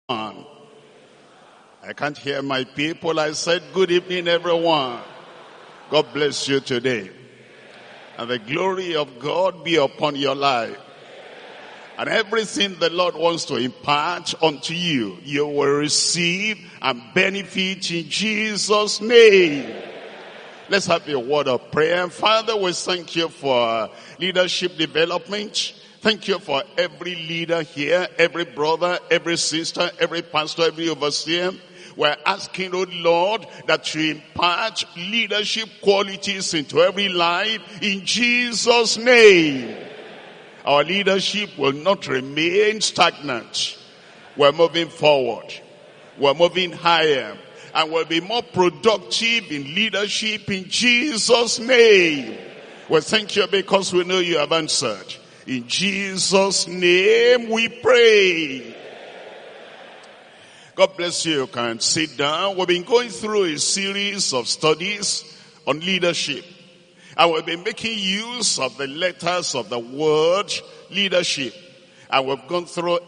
I can't hear my people. I said, good evening, everyone. God bless you today. And the glory of God be upon your life. And everything the Lord wants to impart unto you, you will receive and benefit in Jesus' name. Let's have a word of prayer. Father, we thank you for leadership development. Thank you for every leader here, every brother, every sister, every pastor, every overseer. We're asking, oh Lord, that you impart leadership qualities into every life in Jesus' name. Our leadership will not remain stagnant. We're moving forward. We're moving higher. And we'll be more productive in leadership in Jesus' name. We thank you because we know you have answered. In Jesus' name we pray. God bless you. You can sit down. We've been going through a series of studies on leadership. And we've been making use of the letters of the word leadership. And we've gone through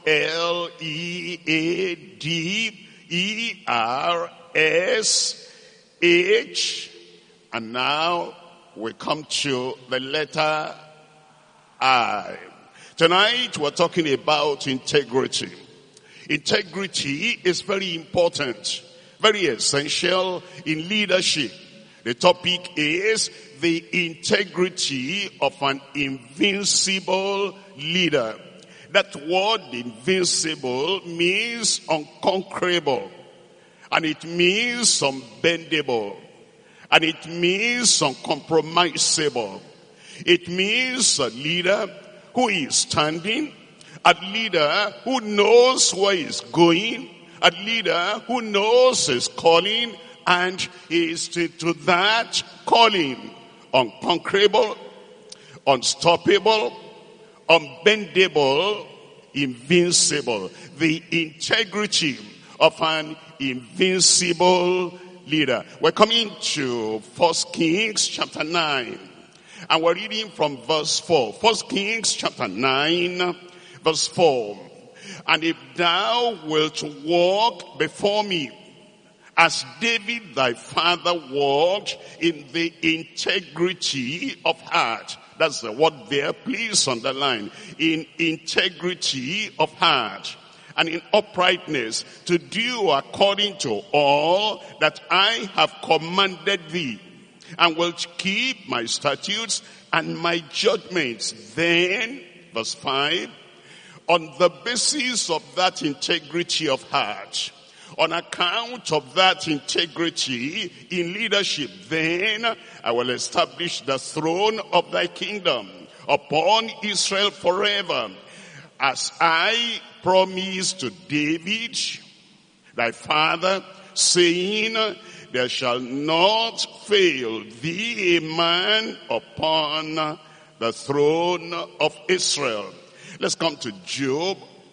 L-E-A-D-E-R-S-H. And now we come to the letter I. Tonight we're talking about integrity. Integrity is very important, very essential in leadership. The topic is the integrity of an invincible leader. That word invincible means unconquerable, and it means unbendable, and it means uncompromisable. It means a leader who is standing, a leader who knows where he's going, a leader who knows his calling, and is to that calling. Unconquerable, unstoppable, unbendable, invincible. The integrity of an invincible leader. We're coming to 1 Kings chapter 9. And we're reading from verse 4. 1 Kings chapter 9, verse 4. And if thou wilt walk before me, as David thy father walked in the integrity of heart. That's the word there, please underline. In integrity of heart and in uprightness, to do according to all that I have commanded thee, and wilt keep my statutes and my judgments. Then, verse 5, on the basis of that integrity of heart, on account of that integrity in leadership, then I will establish the throne of thy kingdom upon Israel forever, as I promised to David, thy father, saying, there shall not fail thee a man upon the throne of Israel. Let's come to Job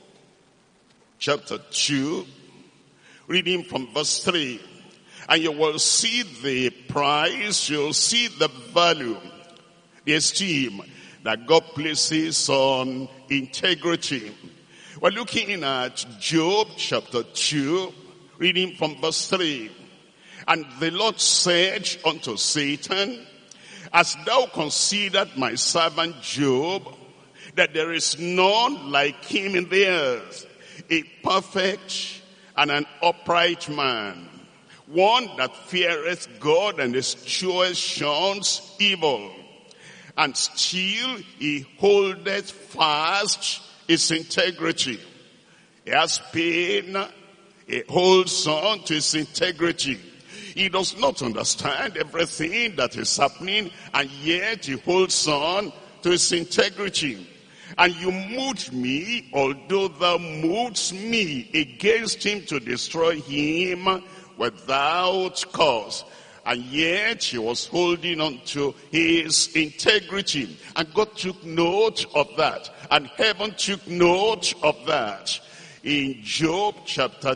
chapter 2. Reading from verse 3, and you will see the price, you'll see the value, the esteem that God places on integrity. We're looking at Job chapter 2, reading from verse 3. And the Lord said unto Satan, hast thou considered my servant Job, that there is none like him in the earth, a perfect and an upright man, one that feareth God and escheweth shuns evil, and still he holdeth fast his integrity. He has pain, he holds on to his integrity. He does not understand everything that is happening, and yet he holds on to his integrity. And you moved me, although thou moved me against him to destroy him without cause. And yet he was holding on to his integrity. And God took note of that. And heaven took note of that. In Job chapter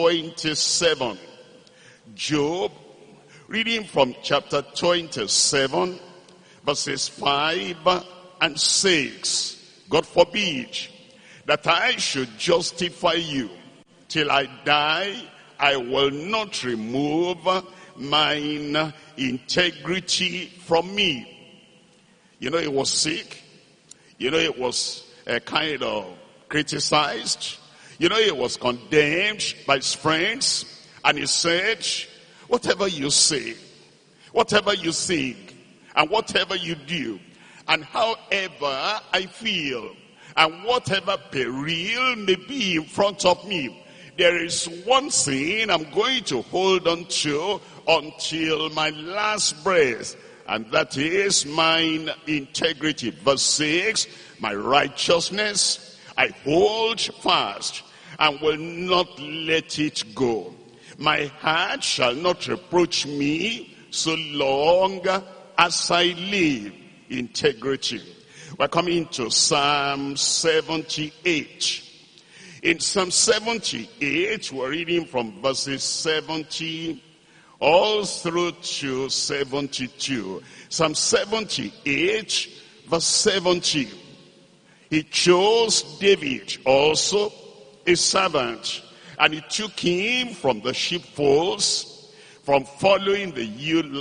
27. Job, reading from chapter 27, verses 5 and 6. God forbid that I should justify you till I die, I will not remove mine integrity from me. You know, he was sick. You know, he was kind of criticized. You know, he was condemned by his friends. And he said, whatever you say, whatever you think, and whatever you do, and however I feel, and whatever peril may be in front of me, there is one thing I'm going to hold on to until my last breath, and that is mine integrity. Verse 6, my righteousness I hold fast and will not let it go. My heart shall not reproach me so long as I live. Integrity. We're coming to Psalm 78. In Psalm 78, we're reading from verses 70 all through to 72. Psalm 78, verse 70. He chose David also, a servant, and he took him from the sheepfolds, from following the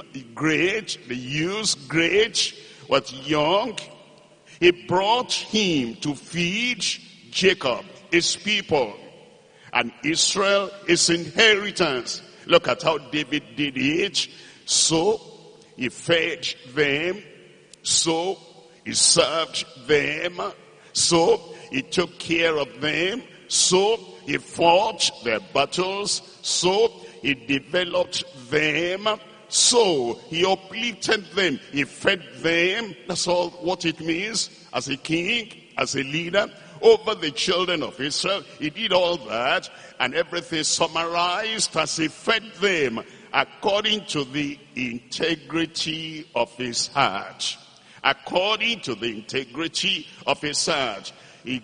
ewes great, but young. He brought him to feed Jacob, his people, and Israel, his inheritance. Look at how David did it. So he fed them, so he served them, so he took care of them, so he fought their battles, so he developed them, so he uplifted them, he fed them. That's all what it means as a king, as a leader over the children of Israel. He did all that, and everything summarized as he fed them according to the integrity of his heart. According to the integrity of his heart. He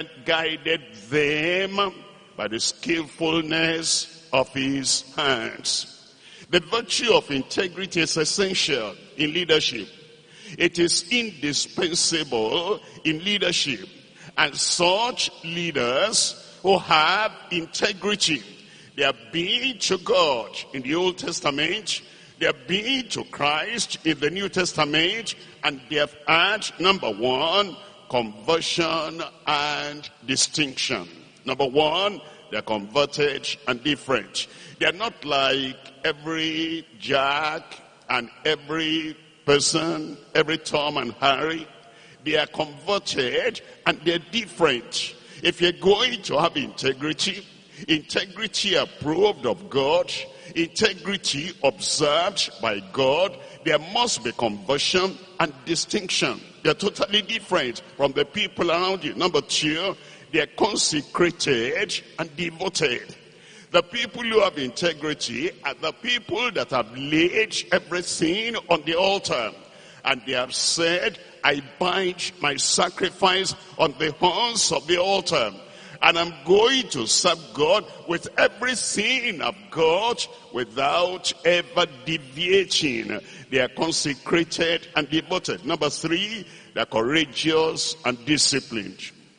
guided them by the skillfulness of his hands. The virtue of integrity is essential in leadership. It is indispensable in leadership. And such leaders who have integrity, they are being to God in the Old Testament, they are being to Christ in the New Testament, and they have had, number one, conversion and distinction. Number one, they are converted and different. They are not like every Jack and every person, every Tom and Harry. They are converted and they're different. If you're going to have integrity, integrity approved of God, integrity observed by God, there must be conversion and distinction. They're totally different from the people around you. Number two, they're consecrated and devoted. The people who have integrity are the people that have laid everything on the altar. And they have said, I bind my sacrifice on the horns of the altar. And I'm going to serve God with everything I've got without ever deviating. They are consecrated and devoted. Number three, they are courageous and disciplined.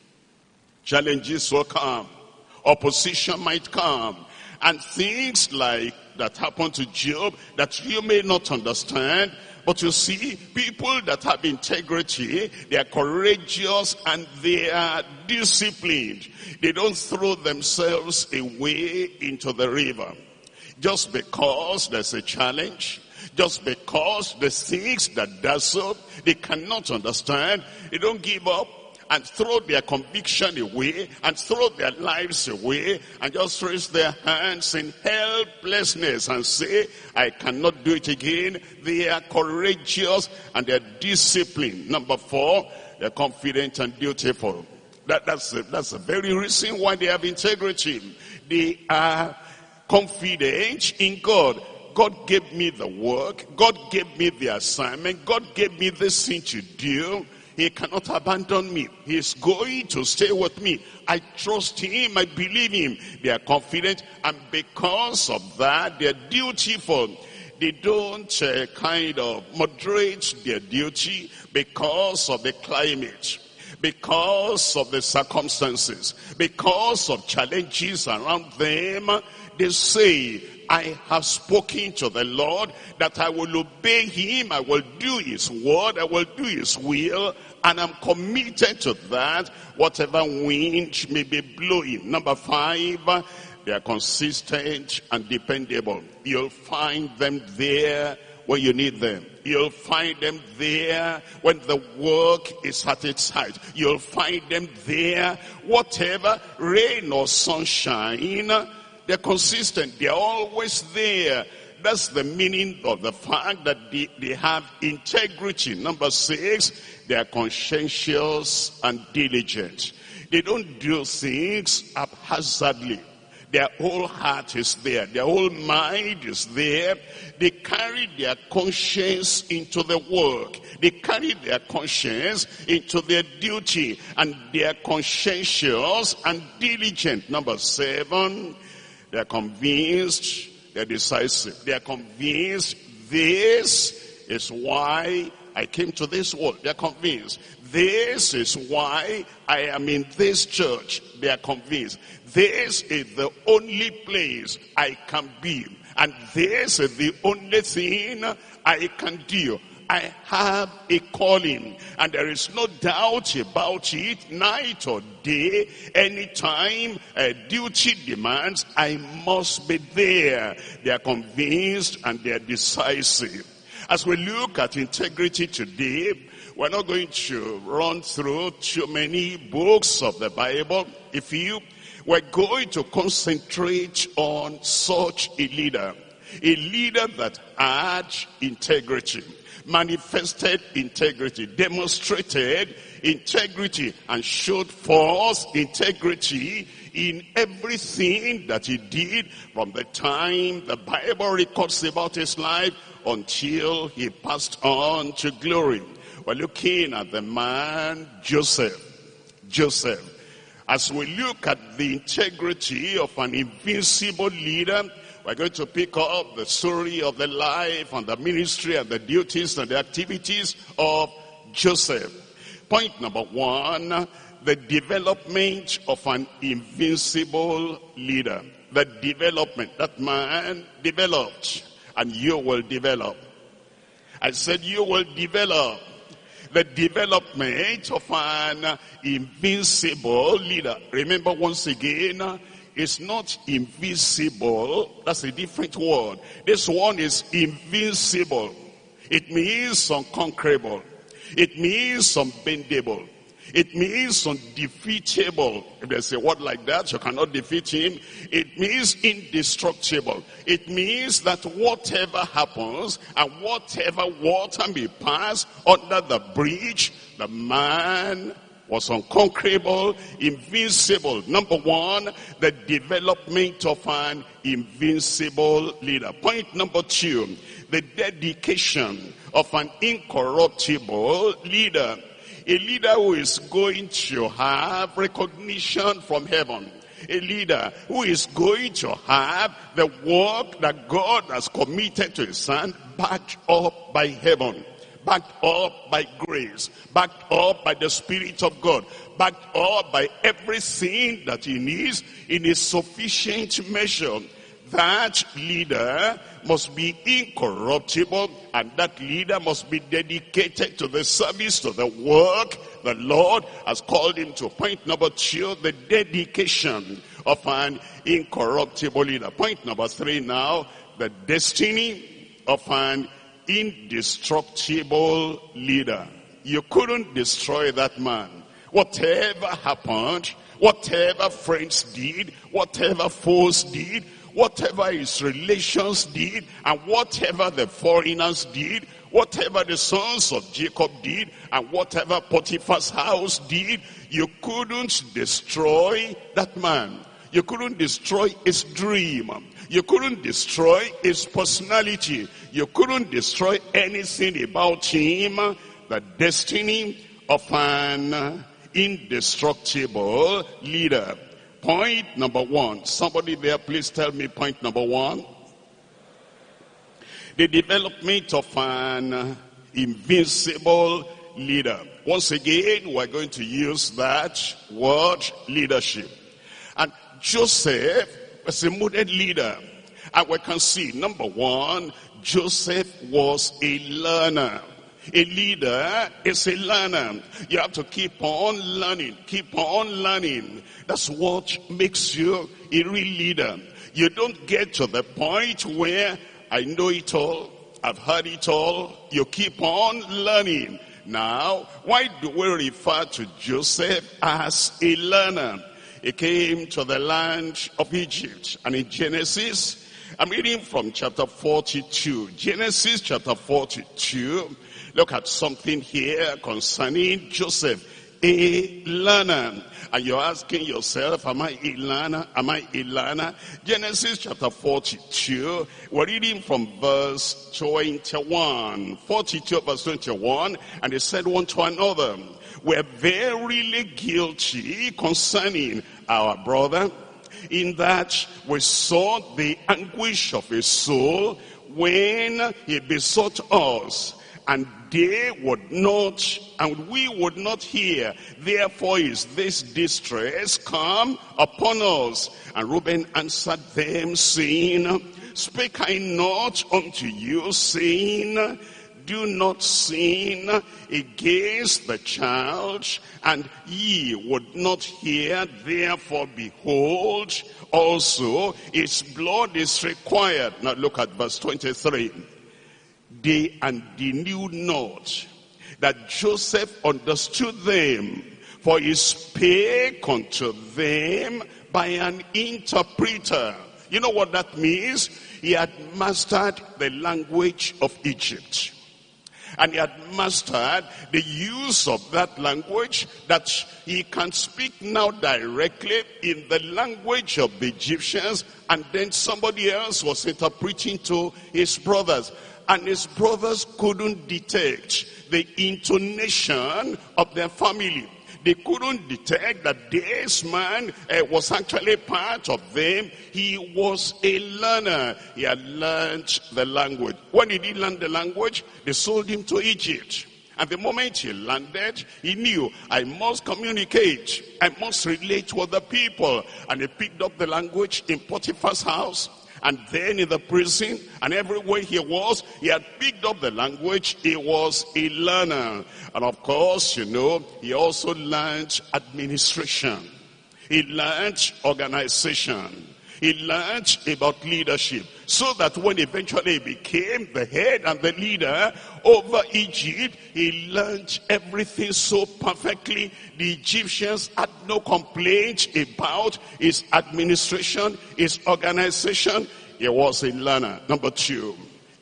Challenges will come. Opposition might come. And things like that happened to Job that you may not understand. But you see, people that have integrity, they are courageous and they are disciplined. They don't throw themselves away into the river. Just because there's a challenge, just because the things that dazzle, they cannot understand, they don't give up and throw their conviction away and throw their lives away and just raise their hands in helplessness and say, I cannot do it again. They are courageous and they are disciplined. Number four, they're confident and dutiful. That's the very reason why they have integrity. They are confident in God. God gave me the work. God gave me the assignment. God gave me this thing to do. He cannot abandon me. He is going to stay with me. I trust him. I believe him. They are confident. And because of that, they are dutiful. They don't kind of moderate their duty because of the climate. because of the circumstances, because of challenges around them, they say, I have spoken to the Lord that I will obey him, I will do his word, I will do his will, and I'm committed to that, whatever wind may be blowing. Number 5, they are consistent and dependable. You'll find them there when you need them. You'll find them there when the work is at its height. You'll find them there, whatever, rain or sunshine, they're consistent. They're always there. That's the meaning of the fact that they have integrity. Number 6, they are conscientious and diligent. They don't do things haphazardly. Their whole heart is there. Their whole mind is there. They carry their conscience into the work. They carry their conscience into their duty. And they are conscientious and diligent. Number 7, they are convinced, they are decisive. They are convinced this is why I came to this world. They are convinced. This is why I am in this church. They are convinced. This is the only place I can be. And this is the only thing I can do. I have a calling, and there is no doubt about it, night or day, anytime duty demands, I must be there. They are convinced and they are decisive. As we look at integrity today, we're not going to run through too many books of the Bible. We're going to concentrate on such a leader that had integrity, manifested integrity, demonstrated integrity, and showed forth integrity in everything that he did from the time the Bible records about his life until he passed on to glory. We're looking at the man Joseph. As we look at the integrity of an invincible leader, we're going to pick up the story of the life and the ministry and the duties and the activities of Joseph. Point number 1, the development of an invincible leader. The development, that man developed, and you will develop. I said you will develop. The development of an invincible leader. Remember once again, it's not invisible. That's a different word. This one is invincible. It means unconquerable. It means unbendable. It means undefeatable. If there's a word like that, you cannot defeat him. It means indestructible. It means that whatever happens and whatever water may pass under the bridge, the man was unconquerable, invincible. Number 1, the development of an invincible leader. Point number 2, the dedication of an incorruptible leader. A leader who is going to have recognition from heaven. A leader who is going to have the work that God has committed to his hand backed up by heaven, backed up by grace, backed up by the Spirit of God, backed up by everything that he needs in a sufficient measure. That leader must be incorruptible, and that leader must be dedicated to the service, to the work the Lord has called him to. Point number 2, the dedication of an incorruptible leader. Point number 3 now, the destiny of an indestructible leader. You couldn't destroy that man. Whatever happened, whatever friends did, whatever foes did, whatever his relations did, and whatever the foreigners did, whatever the sons of Jacob did, and whatever Potiphar's house did, you couldn't destroy that man. You couldn't destroy his dream. You couldn't destroy his personality. You couldn't destroy anything about him. The destiny of an indestructible leader. Point number 1. Somebody there, please tell me point number 1. The development of an invincible leader. Once again, we're going to use that word, leadership. And Joseph was a model leader. And we can see, number one, Joseph was a learner. A leader is a learner. You have to keep on learning. Keep on learning. That's what makes you a real leader. You don't get to the point where I know it all, I've heard it all. You keep on learning. Now, why do we refer to Joseph as a learner? He came to the land of Egypt. And in Genesis, I'm reading from chapter 42. Genesis chapter 42. Look at something here concerning Joseph, a learner. And you're asking yourself, am I a learner? Am I a learner? Genesis chapter 42, we're reading from verse 21. 42 verse 21, and they said one to another, we're verily guilty concerning our brother, in that we saw the anguish of his soul when he besought us, and they would not, and we would not hear. Therefore is this distress come upon us. And Reuben answered them, saying, Spake I not unto you, saying, do not sin against the child, and ye would not hear. Therefore, behold, also his blood is required. Now look at verse 23. They knew not that Joseph understood them, for he spake unto them by an interpreter. You know what that means? He had mastered the language of Egypt. And he had mastered the use of that language, that he can speak now directly in the language of the Egyptians, and then somebody else was interpreting to his brothers. And his brothers couldn't detect the intonation of their family. They couldn't detect that this man was actually part of them. He was a learner. He had learned the language. When did he learn the language? They sold him to Egypt. And the moment he landed, he knew, I must communicate. I must relate to other people. And he picked up the language in Potiphar's house. And then in the prison, and everywhere he was, he had picked up the language. He was a learner. And of course, you know, he also learned administration. He learned organization. He learned about leadership. So that when eventually he became the head and the leader over Egypt, he learned everything so perfectly. The Egyptians had no complaint about his administration, his organization. He was a learner. Number two,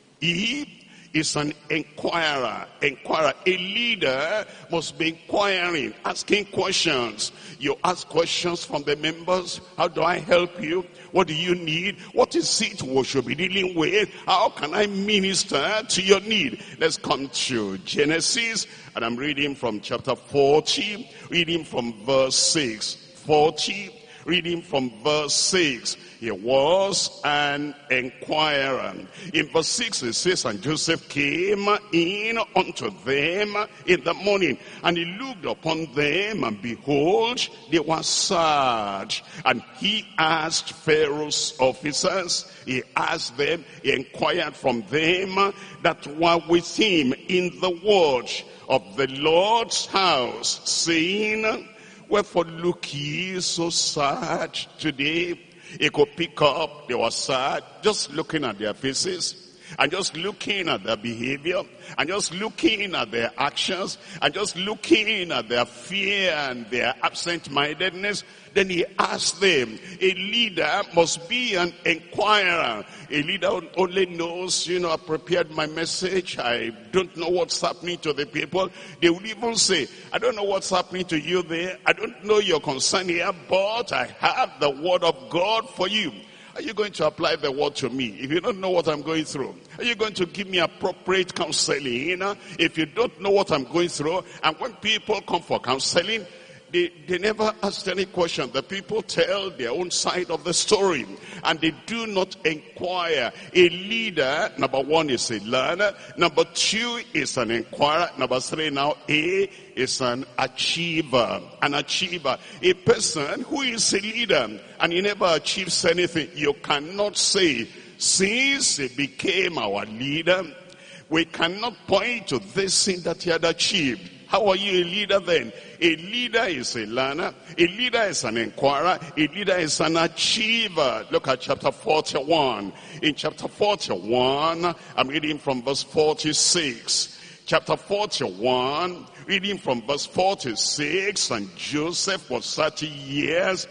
he is an inquirer. A leader must be inquiring, asking questions. You ask questions from the members. How do I help you? What do you need? What is it we should be dealing with? How can I minister to your need? Let's come to Genesis, and I'm reading from chapter 40, reading from verse 6. 40, reading from verse 6. He was an inquirer. In verse 6 it says, and Joseph came in unto them in the morning, and he looked upon them, and behold, they were sad. And he asked Pharaoh's officers, he asked them, he inquired from them that were with him in the word of the Lord's house, saying, wherefore look ye so sad today? He could pick up, they were sad, just looking at their faces, and just looking at their behavior, and just looking at their actions, and just looking at their fear and their absent-mindedness. Then he asked them. A leader must be an inquirer. A leader only knows, you know, I prepared my message, I don't know what's happening to the people. They would even say, I don't know what's happening to you there, I don't know your concern here, but I have the word of God for you. Are you going to apply the word to me if you don't know what I'm going through? Are you going to give me appropriate counseling if you don't know what I'm going through? And when people come for counseling, They never asked any question. The people tell their own side of the story, and they do not inquire. A leader, number one, is a learner. Number two is an inquirer. Number three now, A is an achiever. An achiever. A person who is a leader and he never achieves anything. You cannot say, since he became our leader, we cannot point to this thing that he had achieved. How are you a leader then? A leader is a learner. A leader is an inquirer. A leader is an achiever. Look at chapter 41. In chapter 41, I'm reading from verse 46. Chapter 41, reading from verse 46. And Joseph was 30 years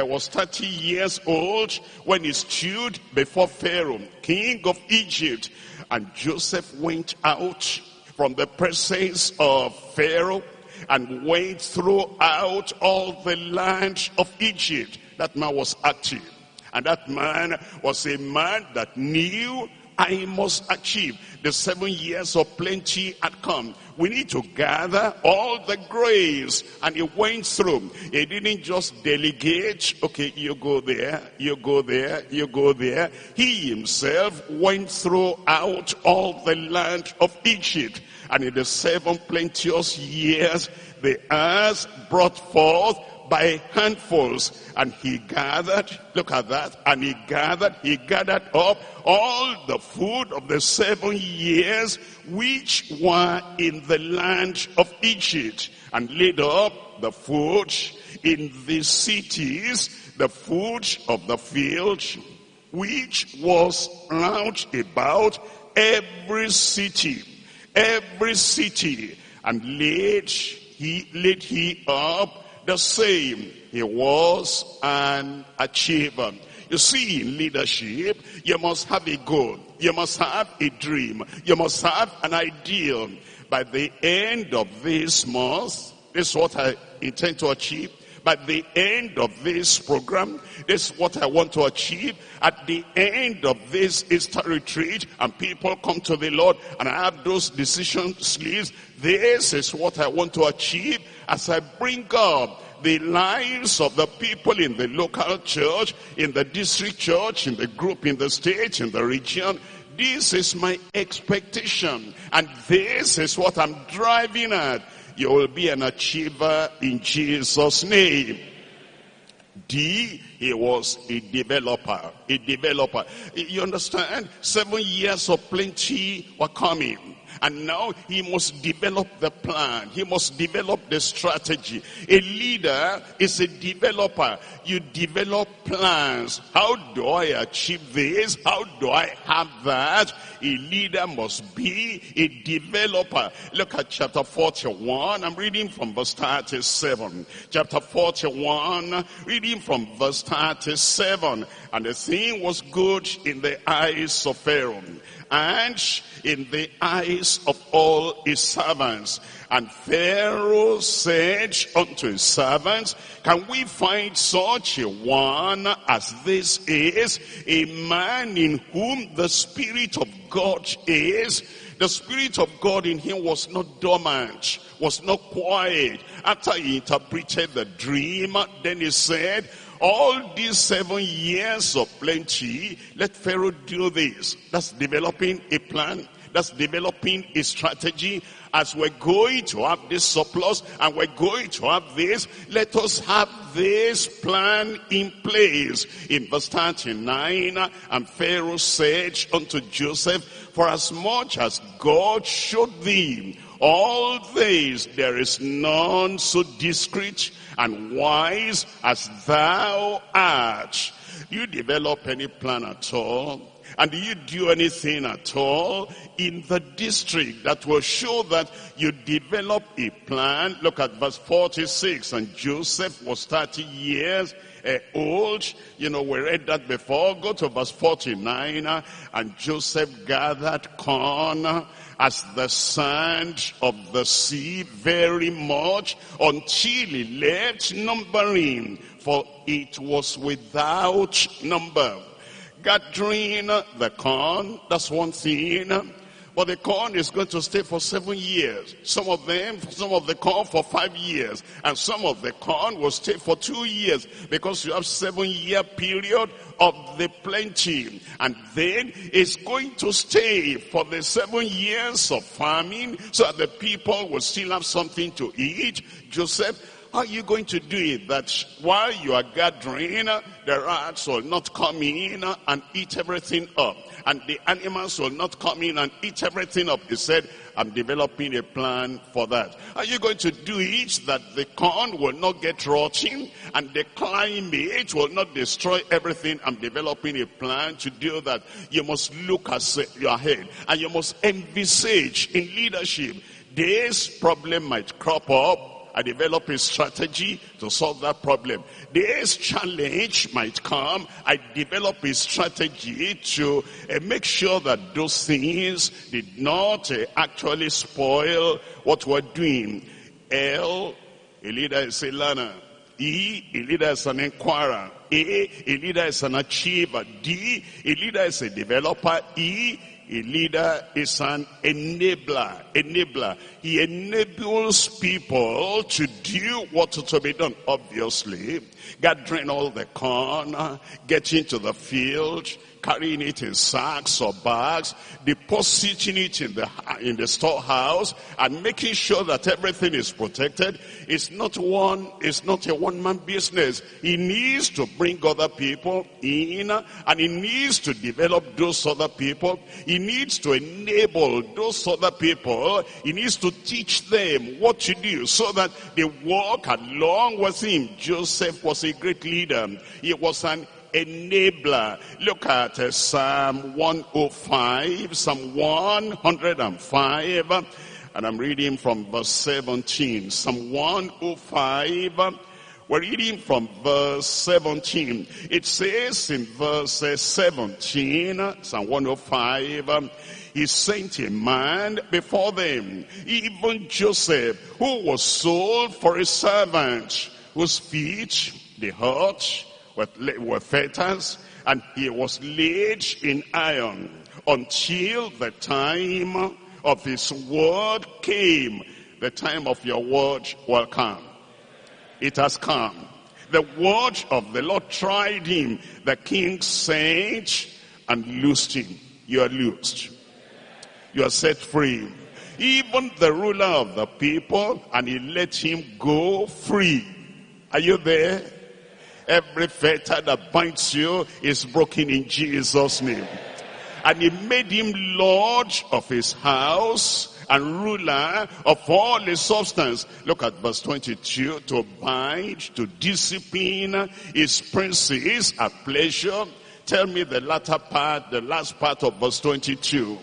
old when he stood before Pharaoh, king of Egypt. And Joseph went out from the presence of Pharaoh and went throughout all the land of Egypt. That man was active. And that man was a man that knew I must achieve. The 7 years of plenty had come. We need to gather all the grace. And he went through. He didn't just delegate, okay, you go there, you go there, you go there. He himself went throughout all the land of Egypt. And in the 7 plenteous years, the earth brought forth by handfuls. And he gathered, look at that, and he gathered up all the food of the 7 years which were in the land of Egypt, and laid up the food in the cities, the food of the field, which was round about every city, and laid he up the same. He was an achiever. You see, in leadership, you must have a goal. You must have a dream. You must have an ideal. By the end of this month, this is what I intend to achieve. By the end of this program, this is what I want to achieve. At the end of this Easter retreat, and people come to the Lord, and I have those decision sleeves. This is what I want to achieve as I bring up the lives of the people in the local church, in the district church, in the group, in the state, in the region. This is my expectation, and this is what I'm driving at. You will be an achiever in Jesus' name. D, he was a developer. A developer. You understand? 7 years of plenty were coming. And now he must develop the plan. He must develop the strategy. A leader is a developer. You develop plans. How do I achieve this? How do I have that? A leader must be a developer. Look at chapter 41. I'm reading from verse 37. Chapter 41, reading from verse 37. And the thing was good in the eyes of Pharaoh, and in the eyes of all his servants. And Pharaoh said unto his servants, can we find such a one as this is, a man in whom the Spirit of God is? The Spirit of God in him was not dormant, was not quiet. After he interpreted the dream, then he said, all these 7 years of plenty, let Pharaoh do this. That's developing a plan. That's developing a strategy. As we're going to have this surplus and we're going to have this, let us have this plan in place. In verse 39, and Pharaoh said unto Joseph, for as much as God showed thee all this, there is none so discreet and wise as thou art. You develop any plan at all? And do you do anything at all in the district that will show that you develop a plan? Look at verse 46. And Joseph was 30 years old. You know, we read that before. Go to verse 49. And Joseph gathered corn as the sand of the sea very much, until he left numbering, for it was without number. Gathering the corn, that's one thing. But the corn is going to stay for 7 years. Some of the corn for 5 years. And some of the corn will stay for 2 years. Because you have 7-year period of the plenty. And then it's going to stay for the 7 years of famine. So that the people will still have something to eat. Joseph, how are you going to do it that while you are gathering, the rats will not come in and eat everything up? And the animals will not come in and eat everything up. He said, I'm developing a plan for that. Are you going to do it that the corn will not get rotten and the climate will not destroy everything? I'm developing a plan to do that. You must look ahead and you must envisage in leadership. This problem might crop up. I develop a strategy to solve that problem. This challenge might come. I develop a strategy to make sure that those things did not actually spoil what we're doing. L, a leader is a learner. E, a leader is an inquirer. A leader is an achiever. D, a leader is a developer. E, a leader is an enabler. He enables people to do what to be done. Obviously, gathering all the corn, getting to the field, carrying it in sacks or bags, depositing it in the storehouse, and making sure that everything is protected. It's not a one-man business. He needs to bring other people in, and he needs to develop those other people. He needs to enable those other people. He needs to teach them what to do so that they walk along with him. Joseph was a great leader. He was an enabler. Look at Psalm 105, Psalm 105, and I'm reading from verse 17. Psalm 105, we're reading from verse 17. It says in verse 17, Psalm 105, he sent a man before them, even Joseph, who was sold for a servant, whose feet they hurt were fetters, and he was laid in iron until the time of his word came. The time of your word will come. It has come. The word of the Lord tried him. The king sent and loosed him. You are loosed. You are set free. Even the ruler of the people, and he let him go free. Are you there? Every fetter that binds you is broken in Jesus' name. And he made him Lord of his house and ruler of all his substance. Look at verse 22. To bind, to discipline his princes at pleasure. Tell me the latter part, the last part of verse 22.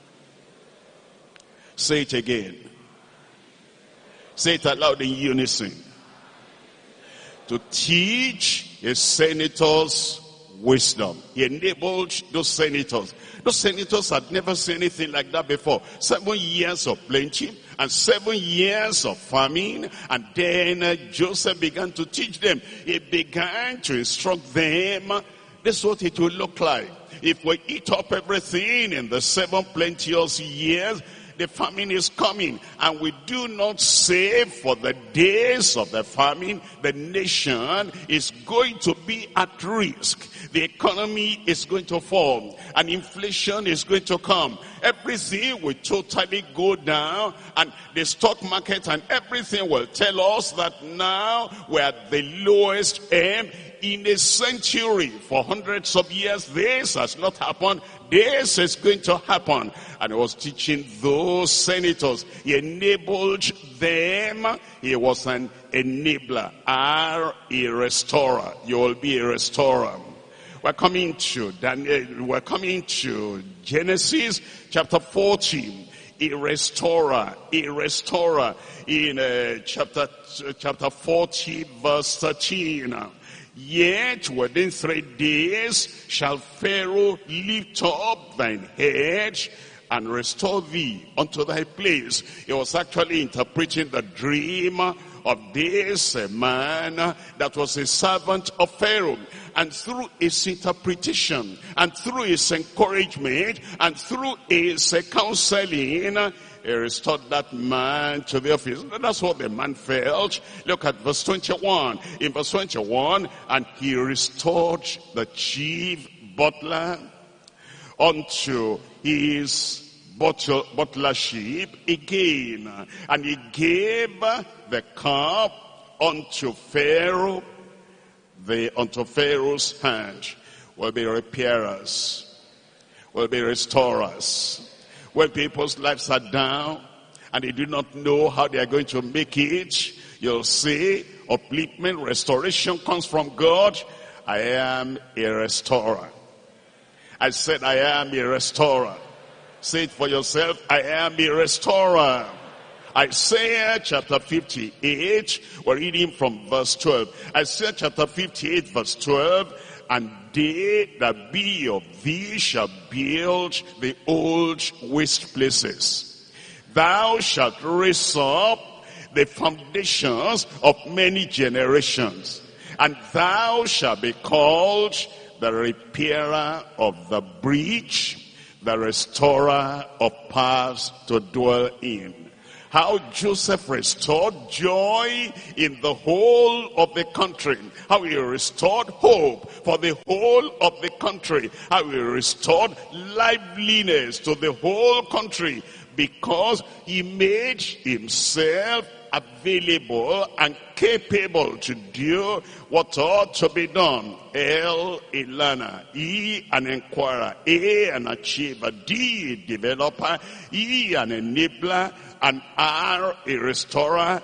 Say it again. Say it aloud in unison. To teach his senators wisdom. He enabled those senators. Those senators had never seen anything like that before. 7 years of plenty and 7 years of famine. And then Joseph began to teach them. He began to instruct them. This is what it will look like. If we eat up everything in the 7 plenteous years, the famine is coming, and we do not save for the days of the famine, the nation is going to be at risk. The economy is going to fall, and inflation is going to come. Everything will totally go down, and the stock market and everything will tell us that now we're at the lowest ebb in a century. For hundreds of years, this has not happened. This is going to happen. And he was teaching those senators. He enabled them. He was an enabler. A restorer. You will be a restorer. We're coming to Genesis chapter 14. A restorer. In chapter 40 verse 13. Yet within 3 days shall Pharaoh lift up thine head and restore thee unto thy place. He was actually interpreting the dream of this man that was a servant of Pharaoh. and through his interpretation, and through his encouragement, and through his counseling, he restored that man to the office. That's what the man felt. Look at verse 21. In verse 21, and he restored the chief butler unto his butlership again. And he gave the cup unto Pharaoh, unto Pharaoh's hand. Will be repairers, will be restorers. When people's lives are down and they do not know how they are going to make it, you'll see upliftment, restoration comes from God. I am a restorer. I said I am a restorer. Say it for yourself. I am a restorer. Isaiah chapter 58, we're reading from verse 12. Isaiah chapter 58 verse 12. And they that be of thee shall build the old waste places. Thou shalt raise up the foundations of many generations. And thou shalt be called the repairer of the breach, the restorer of paths to dwell in. How Joseph restored joy in the whole of the country. How he restored hope for the whole of the country. How he restored liveliness to the whole country. Because he made himself available and capable to do what ought to be done. L, a learner. E, an inquirer. A, an achiever. D, a developer. E, an enabler. And R, a restorer.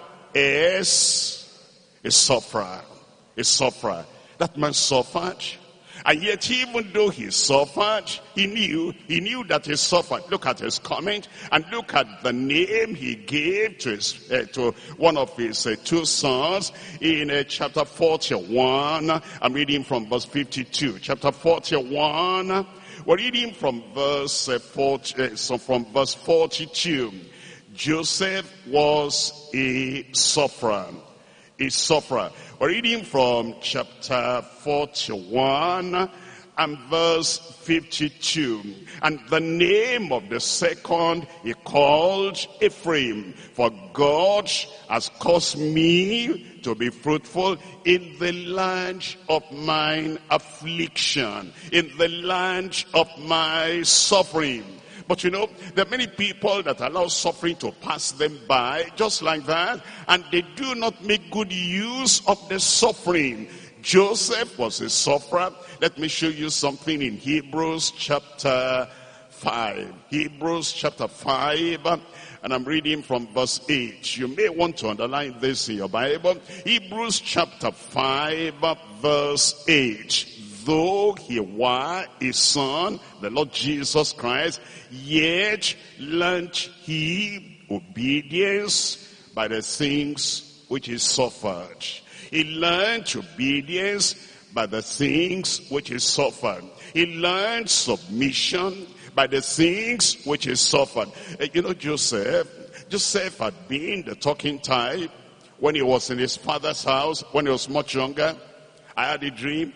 S, a sufferer. A sufferer. That man suffered. And yet, even though he suffered, he knew that he suffered. Look at his comment, and look at the name he gave to to one of his two sons in chapter 41. I'm reading from verse 52. Chapter 41. We're reading from verse 42. Joseph was a sufferer. A sufferer. We're reading from chapter 41 and verse 52. And the name of the second he called Ephraim, for God has caused me to be fruitful in the land of mine affliction, in the land of my suffering. But you know, there are many people that allow suffering to pass them by, just like that, and they do not make good use of the suffering. Joseph was a sufferer. Let me show you something in Hebrews chapter 5. Hebrews chapter 5, and I'm reading from verse 8. You may want to underline this in your Bible. Hebrews chapter 5, verse 8. Though he were a son, the Lord Jesus Christ, yet learned he obedience by the things which he suffered. He learned obedience by the things which he suffered. He learned submission by the things which he suffered. You know, Joseph had been the talking type when he was in his father's house, when he was much younger. I had a dream.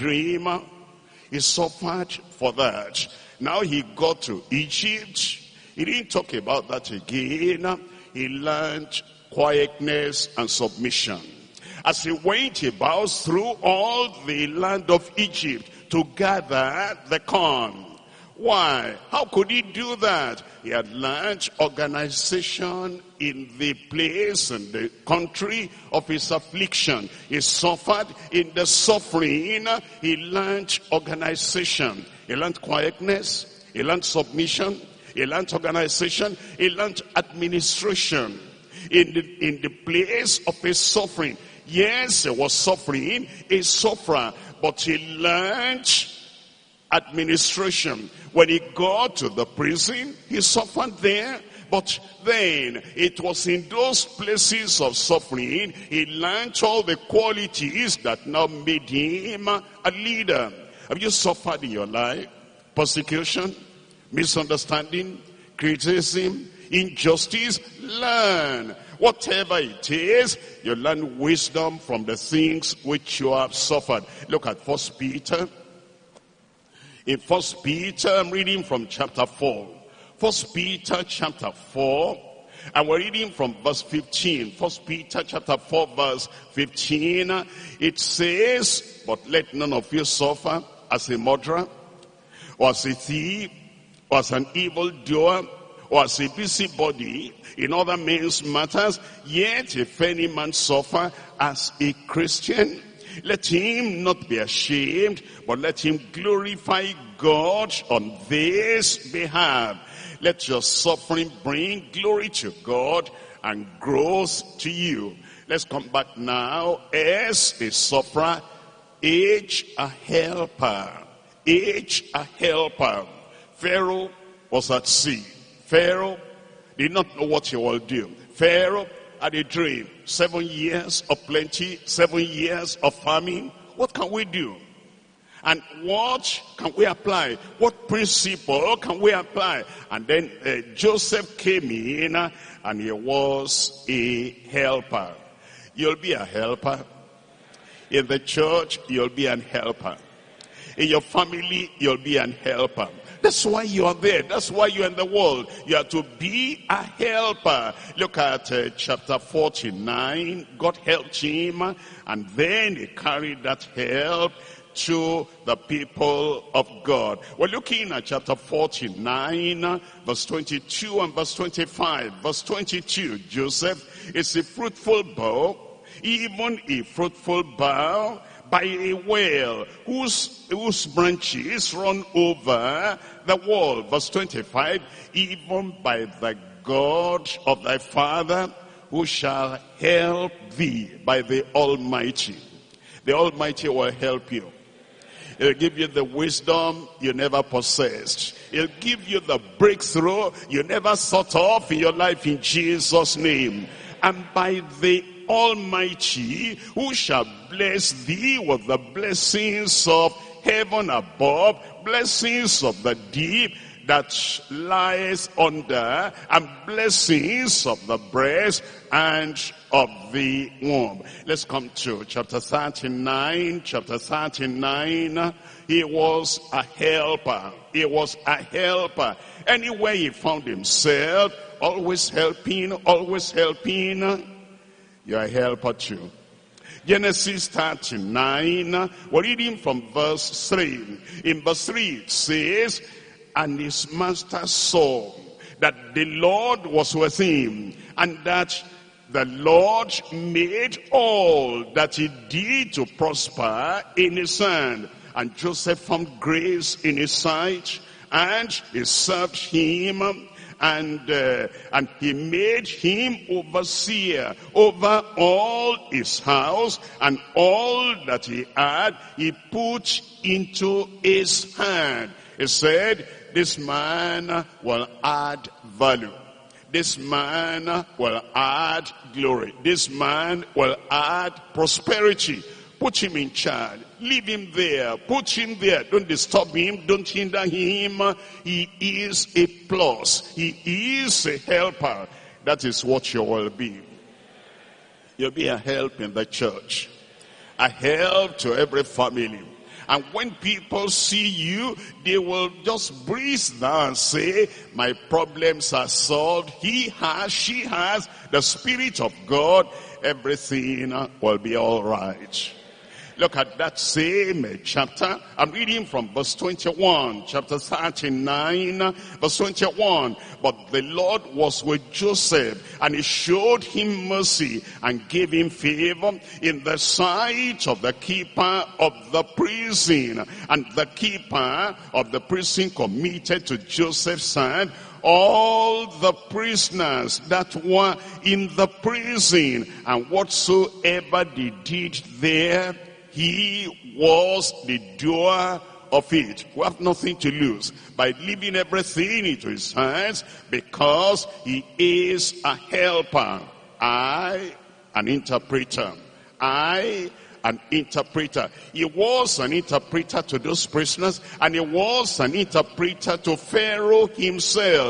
He suffered for that. Now he got to Egypt. He didn't talk about that again. He learned quietness and submission. As he went about through all the land of Egypt to gather the corn. Why? How could he do that? He had learned organization in the place and the country of his affliction. He suffered in the suffering. He learned organization. He learned quietness. He learned submission. He learned organization. He learned administration in the place of his suffering. Yes, he was suffering, a sufferer, but he learned administration. When he got to the prison, he suffered there. But then, it was in those places of suffering, he learned all the qualities that now made him a leader. Have you suffered in your life? Persecution, misunderstanding, criticism, injustice? Learn. Whatever it is, you learn wisdom from the things which you have suffered. Look at 1 Peter. In 1 Peter, I'm reading from chapter 4. 1 Peter chapter 4, and we're reading from verse 15. 1 Peter chapter 4, verse 15. It says, but let none of you suffer as a murderer, or as a thief, or as an evildoer, or as a busybody in other men's matters. Yet if any man suffer as a Christian, let him not be ashamed, but let him glorify God on this behalf. Let your suffering bring glory to God and growth to you. Let's come back now. As a sufferer, H a helper. H a helper. Pharaoh was at sea. Pharaoh did not know what he will do. Pharaoh had a dream. 7 years of plenty, 7 years of famine. What can we do? And what can we apply? What principle can we apply? And then Joseph came in and he was a helper. You'll be a helper. In the church, you'll be an helper. In your family, you'll be an helper. That's why you are there. That's why you're in the world. You are to be a helper. Look at chapter 49. God helped him, and then he carried that help to the people of God. We're looking at chapter 49, verse 22 and verse 25. Verse 22, Joseph is a fruitful bough, even a fruitful bough, by a well whose branches run over the wall. Verse 25, even by the God of thy father, who shall help thee, by the Almighty. The Almighty will help you. He'll give you the wisdom you never possessed. He'll give you the breakthrough you never thought of in your life, in Jesus' name. And by the Almighty, who shall bless thee with the blessings of heaven above, blessings of the deep that lies under, and blessings of the breast and of the womb. Let's come to chapter 39. Chapter 39. He was a helper. He was a helper. Anywhere he found himself, always helping, always helping. You're a helper too. Genesis 39, we're reading from verse 3. In verse 3 it says, and his master saw that the Lord was with him, and that the Lord made all that he did to prosper in his hand. And Joseph found grace in his sight, and he served him, and he made him overseer over all his house, and all that he had he put into his hand. He said, this man will add value. This man will add glory. This man will add prosperity. Put him in charge. Leave him there. Put him there. Don't disturb him. Don't hinder him. He is a plus. He is a helper. That is what you will be. You'll be a help in the church. A help to every family. And when people see you, they will just breathe down and say, my problems are solved. He has, she has the Spirit of God. Everything will be all right. Look at that same chapter. I'm reading from verse 21, chapter 39, verse 21. But the Lord was with Joseph, and he showed him mercy and gave him favor in the sight of the keeper of the prison. And the keeper of the prison committed to Joseph's hand all the prisoners that were in the prison, and whatsoever they did there, he was the doer of it. We have nothing to lose by leaving everything into his hands, because he is a helper. I, an interpreter. I, an interpreter. He was an interpreter to those prisoners, and he was an interpreter to Pharaoh himself.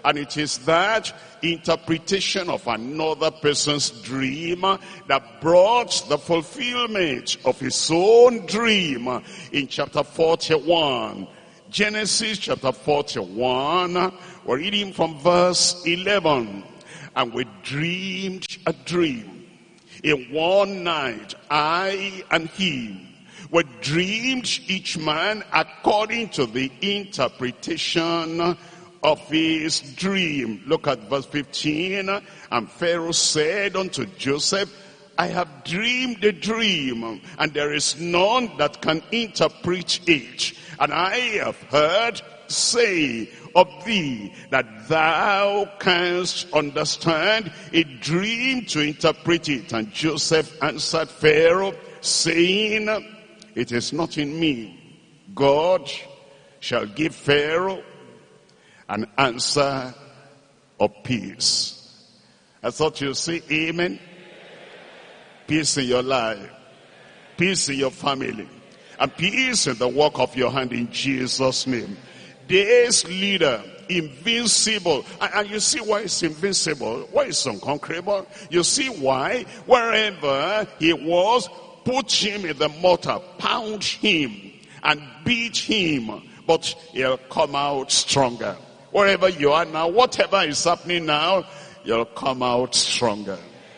And it is that interpretation of another person's dream that brought the fulfillment of his own dream in chapter 41. Genesis chapter 41, we're reading from verse 11. And we dreamed a dream. In one night, I and he were dreamed, each man according to the interpretation of his dream. Look at verse 15. And Pharaoh said unto Joseph, I have dreamed a dream, and there is none that can interpret it. And I have heard say of thee that thou canst understand a dream to interpret it. And Joseph answered Pharaoh, saying, it is not in me. God shall give Pharaoh an answer of peace. I thought you'd say amen. Peace in your life, peace in your family, and peace in the work of your hand in Jesus' name. This leader, invincible. And you see why it's invincible, why it's unconquerable. You see why wherever he was, put him in the mortar, pound him and beat him, but he'll come out stronger. Wherever you are now, whatever is happening now, you'll come out stronger.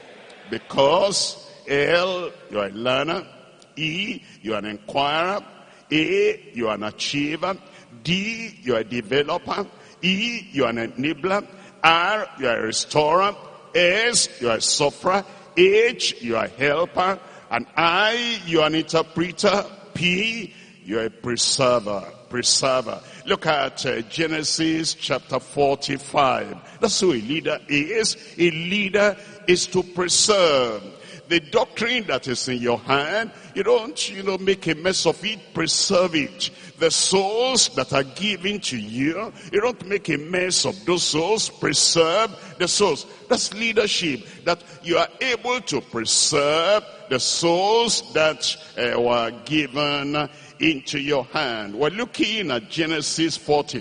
Because L, you're a learner. E, you're an inquirer. A, you're an achiever. D, you're a developer. E, you're an enabler. R, you're a restorer. S, you're a sufferer. H, you're a helper. And I, you're an interpreter. P, you're a preserver. Look at Genesis chapter 45. That's who a leader is. A leader is to preserve. The doctrine that is in your hand, you don't, make a mess of it, preserve it. The souls that are given to you, you don't make a mess of those souls, preserve the souls. That's leadership, that you are able to preserve the souls that were given into your hand. We're looking at Genesis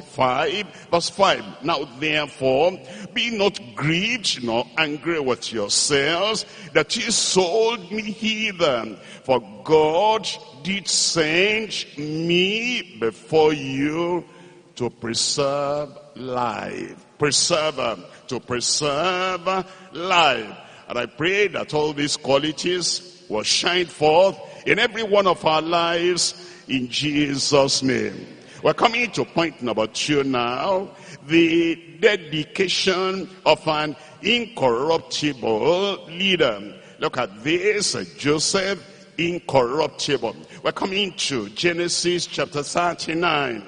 45, verse 5. Now therefore, be not grieved nor angry with yourselves that ye sold me hither. For God did send me before you to preserve life. To preserve life. And I pray that all these qualities will shine forth in every one of our lives in Jesus' name. We're coming to point number 2 now. The dedication of an incorruptible leader. Look at this, Joseph, incorruptible. We're coming to Genesis chapter 39.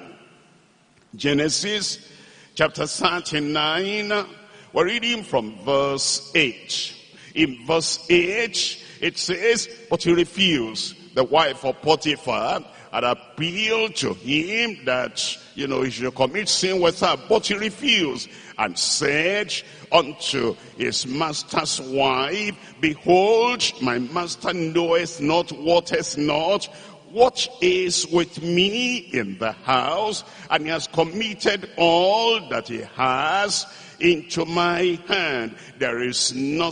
Genesis chapter 39. We're reading from verse 8. In verse 8, it says, but he refused. The wife of Potiphar had appealed to him that, he should commit sin with her. But he refused and said unto his master's wife, behold, my master knoweth not, wotteth not, what is with me in the house, and he has committed all that he has into my hand. There is none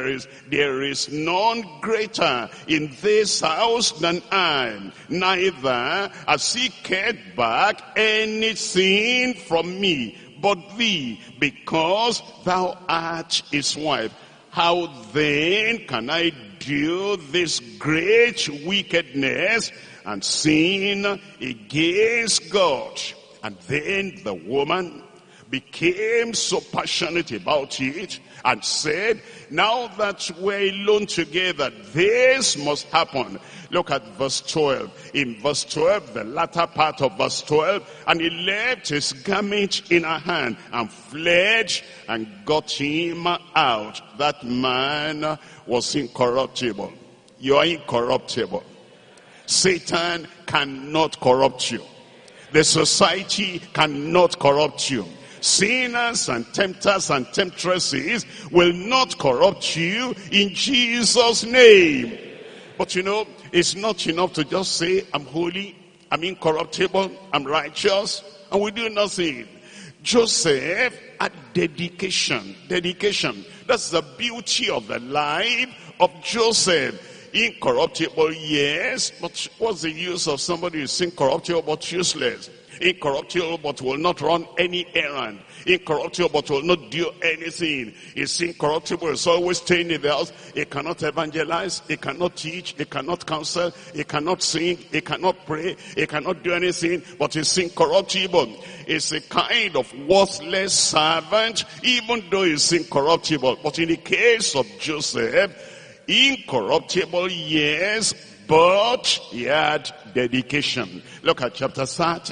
greater in this house than I, neither has he kept back anything from me but thee, because thou art his wife. How then can I do this great wickedness and sin against God? And then the woman became so passionate about it and said, now that we're alone together, this must happen. Look at verse 12. In verse 12, the latter part of verse 12, and he left his garment in her hand and fled and got him out. That man was incorruptible. You are incorruptible. Satan cannot corrupt you. The society cannot corrupt you. Sinners and tempters and temptresses will not corrupt you in Jesus' name. But it's not enough to just say, I'm holy, I'm incorruptible, I'm righteous, and we do nothing. Joseph had dedication. Dedication. That's the beauty of the life of Joseph. Incorruptible, yes, but what's the use of somebody who's incorruptible but useless? Incorruptible but will not run any errand. Incorruptible but will not do anything. He's incorruptible, he's always staying in the house. He cannot evangelize, he cannot teach, he cannot counsel, he cannot sing, he cannot pray, he cannot do anything, but he's incorruptible. He's a kind of worthless servant, even though he's incorruptible. But in the case of Joseph, incorruptible, yes, but he had dedication. Look at chapter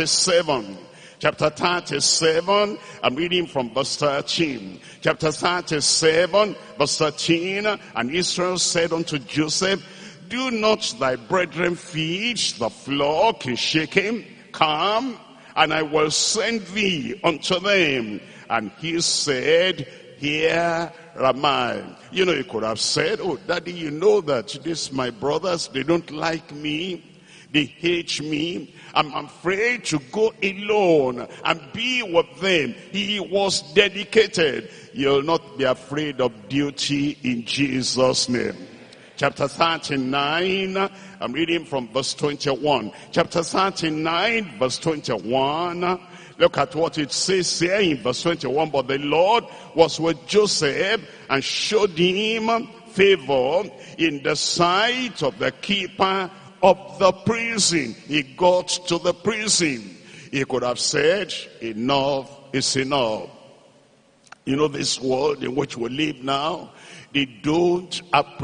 37. Chapter 37, I'm reading from verse 13. Chapter 37, verse 13, and Israel said unto Joseph, do not thy brethren feed the flock in Shechem? Come, and I will send thee unto them. And he said, here am I. You know, he could have said, oh, Daddy, you know that these my brothers, they don't like me. They hate me. I'm afraid to go alone and be with them. He was dedicated. You'll not be afraid of duty in Jesus' name. Chapter 39, I'm reading from verse 21. Chapter 39, verse 21. Look at what it says here in verse 21. But the Lord was with Joseph and showed him favor in the sight of the keeper of the prison. He got to the prison. He could have said, enough is enough. You know, this world in which we live now, they don't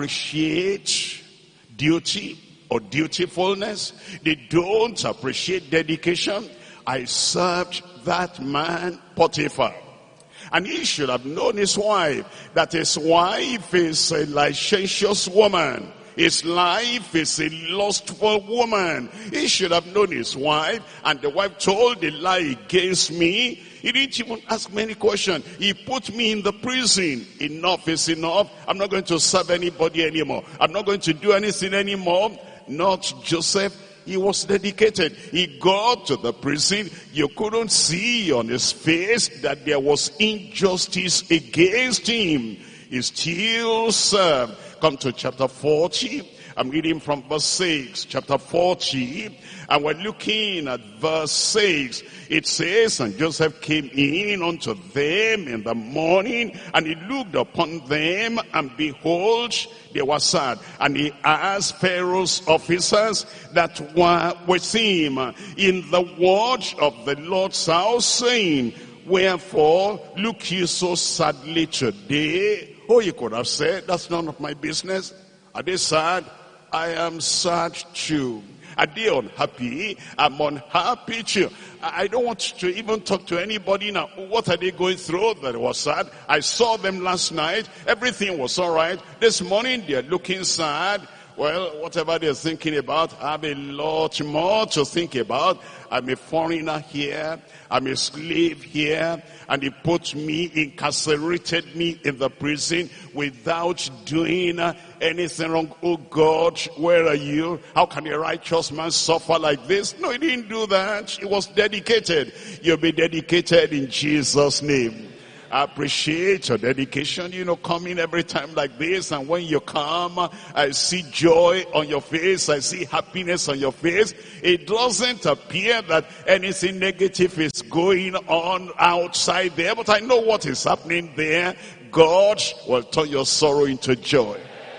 appreciate duty or dutifulness. They don't appreciate dedication. I served that man Potiphar. And he should have known his wife, that his wife is a licentious woman. His life is a lustful woman. He should have known his wife, and the wife told a lie against me. He didn't even ask many questions. He put me in the prison. Enough is enough. I'm not going to serve anybody anymore. I'm not going to do anything anymore. Not Joseph. He was dedicated. He got to the prison. You couldn't see on his face that there was injustice against him. He still served. Come to chapter 40. I'm reading from verse 6. Chapter 40. And we're looking at verse 6. It says, and Joseph came in unto them in the morning, and he looked upon them, and behold, they were sad. And he asked Pharaoh's officers that were with him in the watch of the Lord's house, saying, wherefore look you so sadly today? Oh, you could have said, that's none of my business. Are they sad? I am sad too. Are they unhappy? I'm unhappy too. I don't want to even talk to anybody now. What are they going through that was sad? I saw them last night. Everything was all right. This morning they're looking sad. Well, whatever they're thinking about, I have a lot more to think about. I'm a foreigner here. I'm a slave here. And he put me, incarcerated me in the prison without doing anything wrong. Oh God, where are you? How can a righteous man suffer like this? No, he didn't do that. He was dedicated. You'll be dedicated in Jesus' name. I appreciate your dedication, coming every time like this. And when you come, I see joy on your face. I see happiness on your face. It doesn't appear that anything negative is going on outside there. But I know what is happening there. God will turn your sorrow into joy.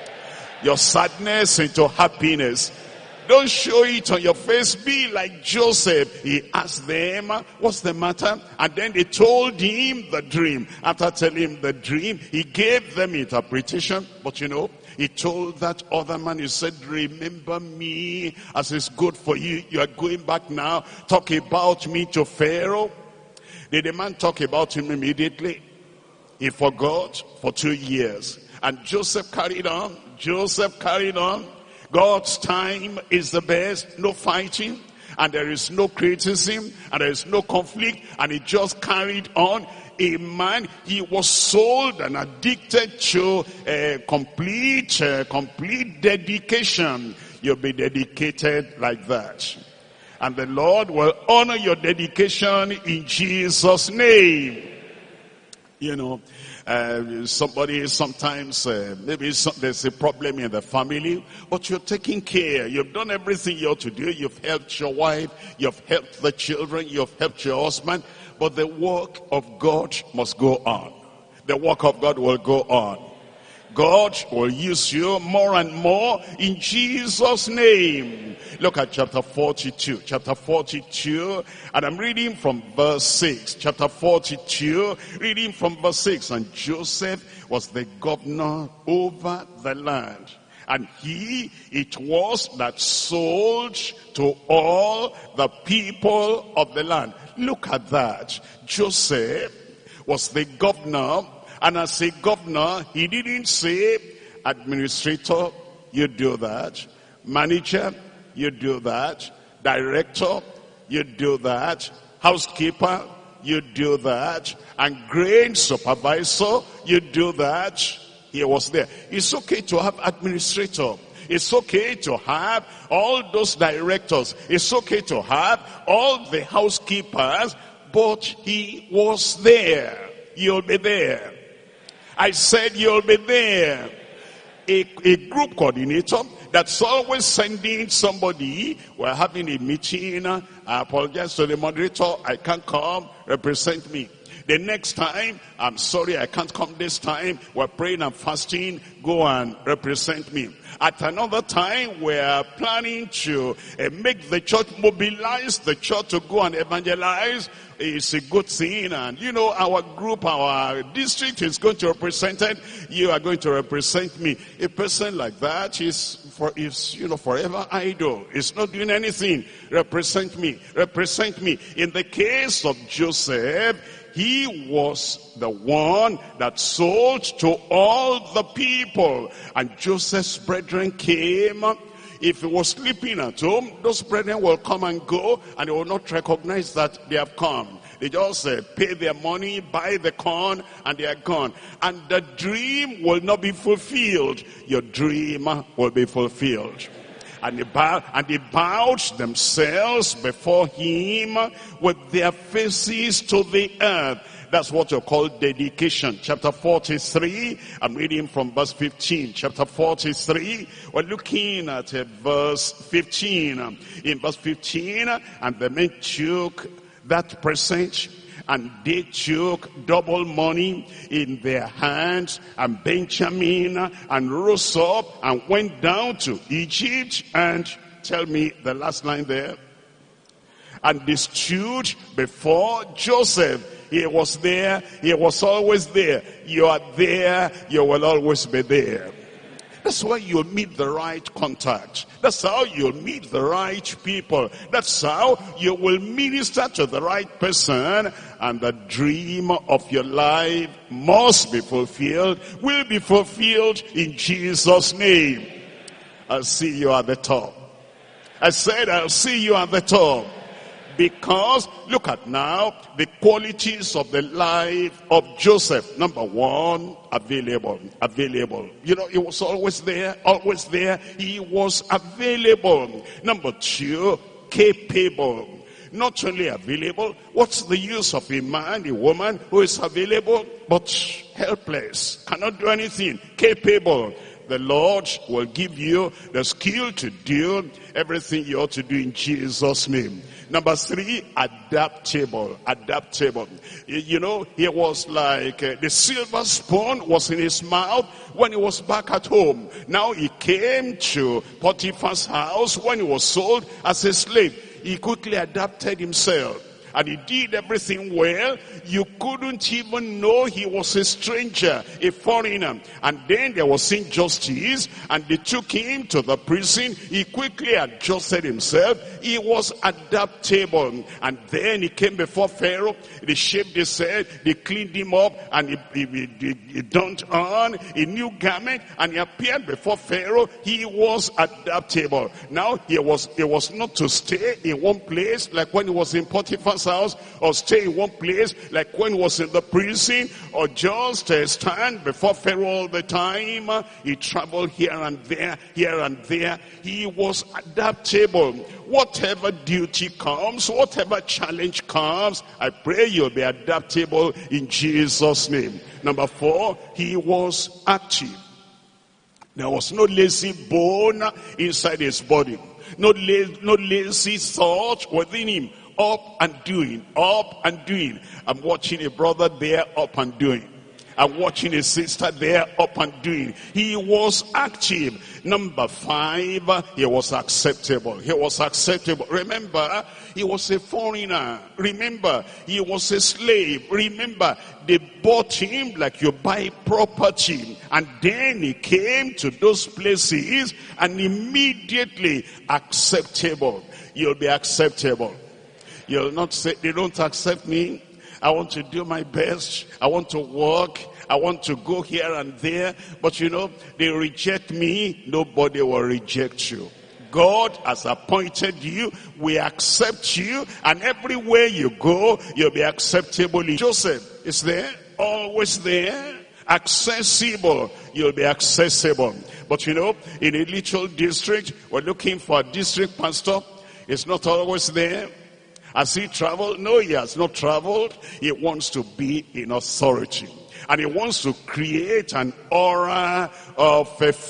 Your sadness into happiness. Don't show it on your face. Be like Joseph. He asked them, what's the matter? And then they told him the dream. After telling him the dream, he gave them interpretation. But he told that other man, he said, remember me as is good for you. You are going back now. Talk about me to Pharaoh. Did the man talk about him immediately? He forgot for 2 years. And Joseph carried on. Joseph carried on. God's time is the best. No fighting, and there is no criticism, and there is no conflict, and he just carried on. A man, he was sold and addicted to complete dedication. You'll be dedicated like that. And the Lord will honor your dedication in Jesus' name. You know, somebody sometimes, there's a problem in the family, but you're taking care. You've done everything you ought to do. You've helped your wife. You've helped the children. You've helped your husband. But the work of God must go on. The work of God will go on. God will use you more and more in Jesus' name. Look at chapter 42. Chapter 42, and I'm reading from verse 6. Chapter 42, reading from verse 6. And Joseph was the governor over the land. And it was that sold to all the people of the land. Look at that. Joseph was the governor. And as a governor, he didn't say, administrator, you do that. Manager, you do that. Director, you do that. Housekeeper, you do that. And grain supervisor, you do that. He was there. It's okay to have administrator. It's okay to have all those directors. It's okay to have all the housekeepers. But he was there. You'll be there. I said you'll be there. A group coordinator that's always sending somebody. We're having a meeting. I apologize to the moderator. I can't come. Represent me. The next time, I'm sorry I can't come this time. We're praying and fasting. Go and represent me. At another time, we're planning to make the church, mobilize the church to go and evangelize. It's a good thing. And you know, our group, our district is going to represent it. You are going to represent me. A person like that is forever idle. It's not doing anything. Represent me. Represent me. In the case of Joseph, he was the one that sold to all the people. And Joseph's brethren came. If he was sleeping at home, those brethren will come and go, and they will not recognize that they have come. They just pay their money, buy the corn, and they are gone. And the dream will not be fulfilled. Your dream will be fulfilled. And they bowed themselves before him with their faces to the earth. That's what you call dedication. Chapter 43, I'm reading from verse 15. Chapter 43, we're looking at verse 15. In verse 15, and the men took that present, and they took double money in their hands, and Benjamin, and rose up and went down to Egypt. And tell me the last line there. And they stood before Joseph. He was there. He was always there. You are there. You will always be there. That's why you'll meet the right contact. That's how you'll meet the right people. That's how you will minister to the right person. And the dream of your life must be fulfilled, will be fulfilled in Jesus' name. I'll see you at the top. I said I'll see you at the top. Because, look at now, the qualities of the life of Joseph. Number one, available. You know, he was always there, always there. He was available. Number two, capable. Not only available, what's the use of a man, a woman who is available, but helpless, cannot do anything, capable? The Lord will give you the skill to do everything you ought to do in Jesus' name. Number three, adaptable. You know, he was like the silver spoon was in his mouth when he was back at home. Now he came to Potiphar's house when he was sold as a slave. He quickly adapted himself. And he did everything well. You couldn't even know he was a stranger, a foreigner. And then there was injustice, and they took him to the prison. He quickly adjusted himself. He was adaptable. And then he came before Pharaoh. They shaved his head, they cleaned him up, and he donned on a new garment, and he appeared before Pharaoh. He was adaptable. Now he was not to stay in one place like when he was in Potiphar's pastor's house, or stay in one place, like when he was in the prison, or just stand before Pharaoh all the time. He traveled here and there, here and there. He was adaptable. Whatever duty comes, whatever challenge comes, I pray you'll be adaptable in Jesus' name. Number 4, he was active. There was no lazy bone inside his body. No lazy thought within him. Up and doing, up and doing. I'm watching a brother there, up and doing. I'm watching a sister there, up and doing. He was active. Number 5, he was acceptable. He was acceptable. Remember, he was a foreigner. Remember, he was a slave. Remember, they bought him like you buy property. And then he came to those places and immediately acceptable. You'll be acceptable. You'll not say, they don't accept me. I want to do my best. I want to work. I want to go here and there. But you know, they reject me. Nobody will reject you. God has appointed you. We accept you. And everywhere you go, you'll be acceptable. Joseph is there, always there, accessible. You'll be accessible. But you know, in a little district, we're looking for a district pastor. It's not always there. Has he traveled? No, he has not traveled. He wants to be in authority. And he wants to create an aura of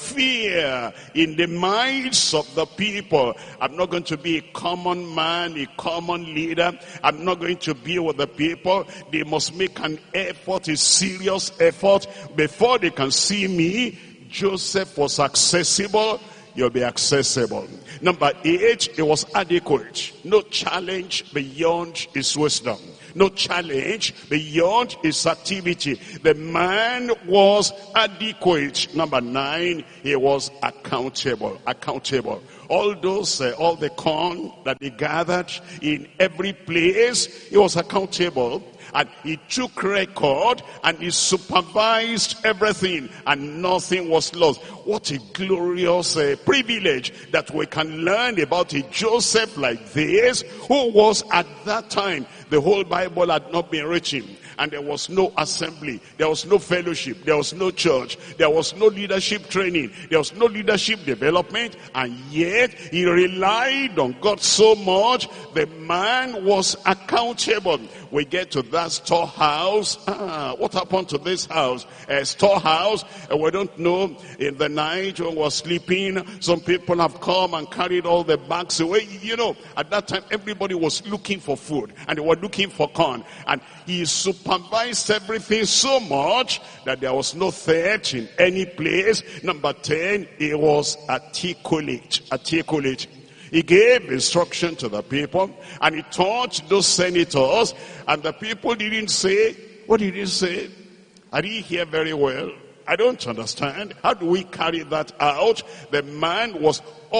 fear in the minds of the people. I'm not going to be a common man, a common leader. I'm not going to be with the people. They must make an effort, a serious effort, before they can see me. Joseph was accessible. You'll be accessible. Number 8, it was adequate. No challenge beyond his wisdom. No challenge beyond his activity. The man was adequate. Number 9, he was accountable. Accountable. All the corn that he gathered in every place, he was accountable. And he took record and he supervised everything and nothing was lost. What a glorious privilege that we can learn about a Joseph like this, who was at that time, the whole Bible had not been written. And there was no assembly, there was no fellowship, there was no church, there was no leadership training, there was no leadership development, and yet he relied on God so much. The man was accountable. We get to that storehouse. What happened to this house? A storehouse. We don't know. In the night when we're sleeping, some people have come and carried all the bags away. You know, at that time everybody was looking for food and they were looking for corn. And he supervised everything so much that there was no theft in any place. Number 10, he was articulate. Articulate. He gave instruction to the people and he taught those senators, and the people didn't say, what did he say? I didn't hear very well. I don't understand. How do we carry that out? The man was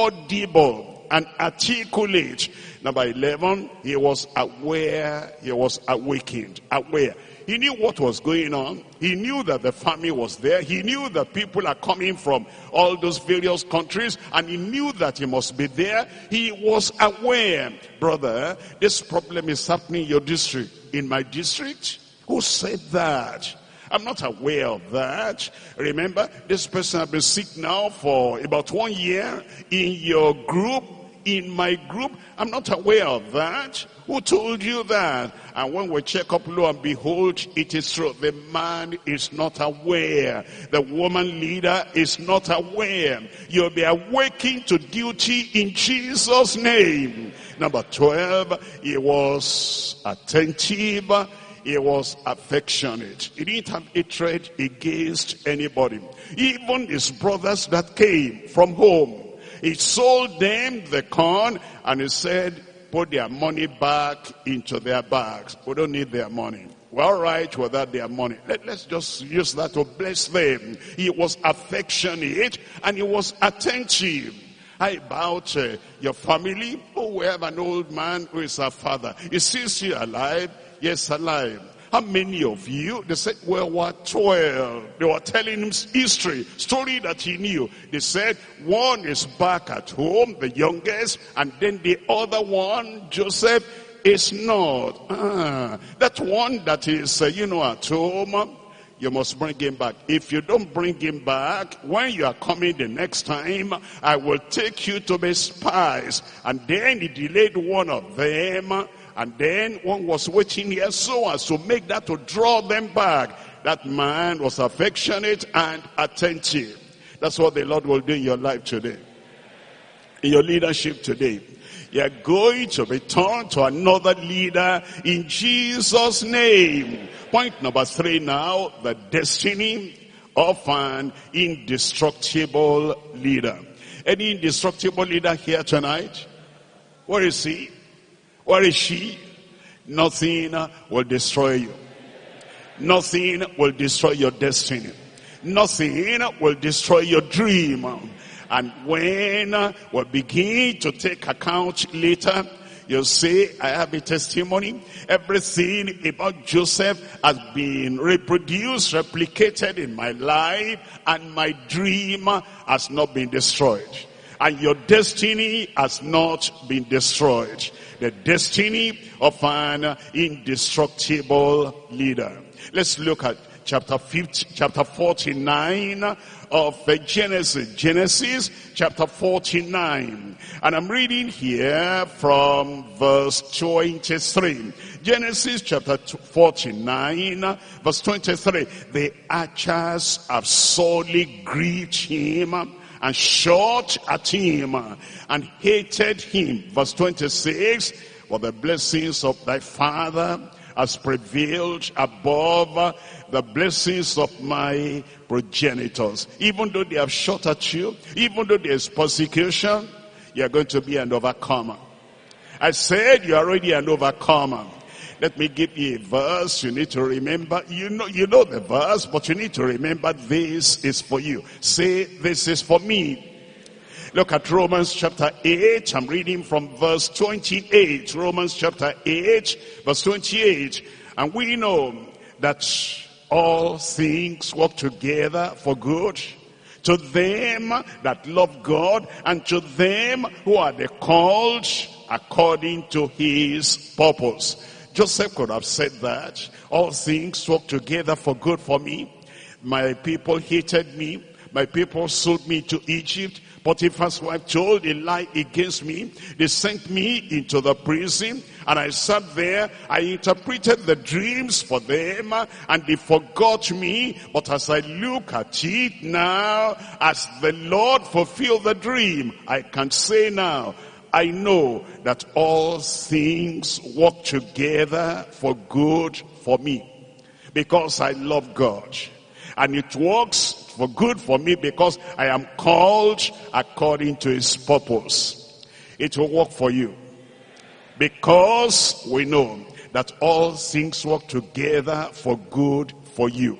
audible and articulate. Number 11, he was aware, he was awakened, aware. He knew what was going on. He knew that the famine was there. He knew that people are coming from all those various countries, and he knew that he must be there. He was aware. Brother, this problem is happening in your district. In my district? Who said that? I'm not aware of that. Remember, this person has been sick now for about 1 year in your group. In my group, I'm not aware of that. Who told you that? And when we check up, lo and behold, it is true. The man is not aware. The woman leader is not aware. You'll be awakened to duty in Jesus' name. Number 12, he was attentive. He was affectionate. He didn't have hatred against anybody. Even his brothers that came from home, he sold them the corn and he said, put their money back into their bags. We don't need their money. We're all right without their money. Let's just use that to bless them. He was affectionate and he was attentive. How about your family? Oh, we have an old man who is our father. Is he still alive? Yes, alive. How many of you? They said, well, we're 12. They were telling him history, story that he knew. They said, one is back at home, the youngest, and then the other one, Joseph, is not. That one that is, at home, you must bring him back. If you don't bring him back, when you are coming the next time, I will take you to be spies. And then he delayed one of them, and then one was waiting here so as to make that to draw them back. That man was affectionate and attentive. That's what the Lord will do in your life today. In your leadership today. You're going to be turned to another leader in Jesus' name. Point number 3 now, the destiny of an indestructible leader. Any indestructible leader here tonight? Where is he? Where is she? Nothing will destroy you. Nothing will destroy your destiny. Nothing will destroy your dream. And when we begin to take account later, you'll say, I have a testimony. Everything about Joseph has been reproduced, replicated in my life, and my dream has not been destroyed. And your destiny has not been destroyed. The destiny of an indestructible leader. Let's look at chapter 49 of Genesis. Genesis chapter 49. And I'm reading here from verse 23. Genesis chapter 49 verse 23. The archers have sorely grieved him and shot at him and hated him. Verse 26. For the blessings of thy father has prevailed above the blessings of my progenitors. Even though they have shot at you, even though there is persecution, you are going to be an overcomer. I said you are already an overcomer. Let me give you a verse you need to remember. You know the verse, but you need to remember this is for you. Say, this is for me. Look at Romans chapter 8. I'm reading from verse 28. Romans chapter 8, verse 28. And we know that all things work together for good to them that love God and to them who are the called according to his purpose. Joseph could have said that. All things work together for good for me. My people hated me. My people sold me to Egypt. Potiphar's wife told a lie against me. They sent me into the prison, and I sat there. I interpreted the dreams for them, and they forgot me. But as I look at it now, as the Lord fulfilled the dream, I can say now, I know that all things work together for good for me, because I love God. And it works for good for me because I am called according to his purpose. It will work for you. Because we know that all things work together for good for you.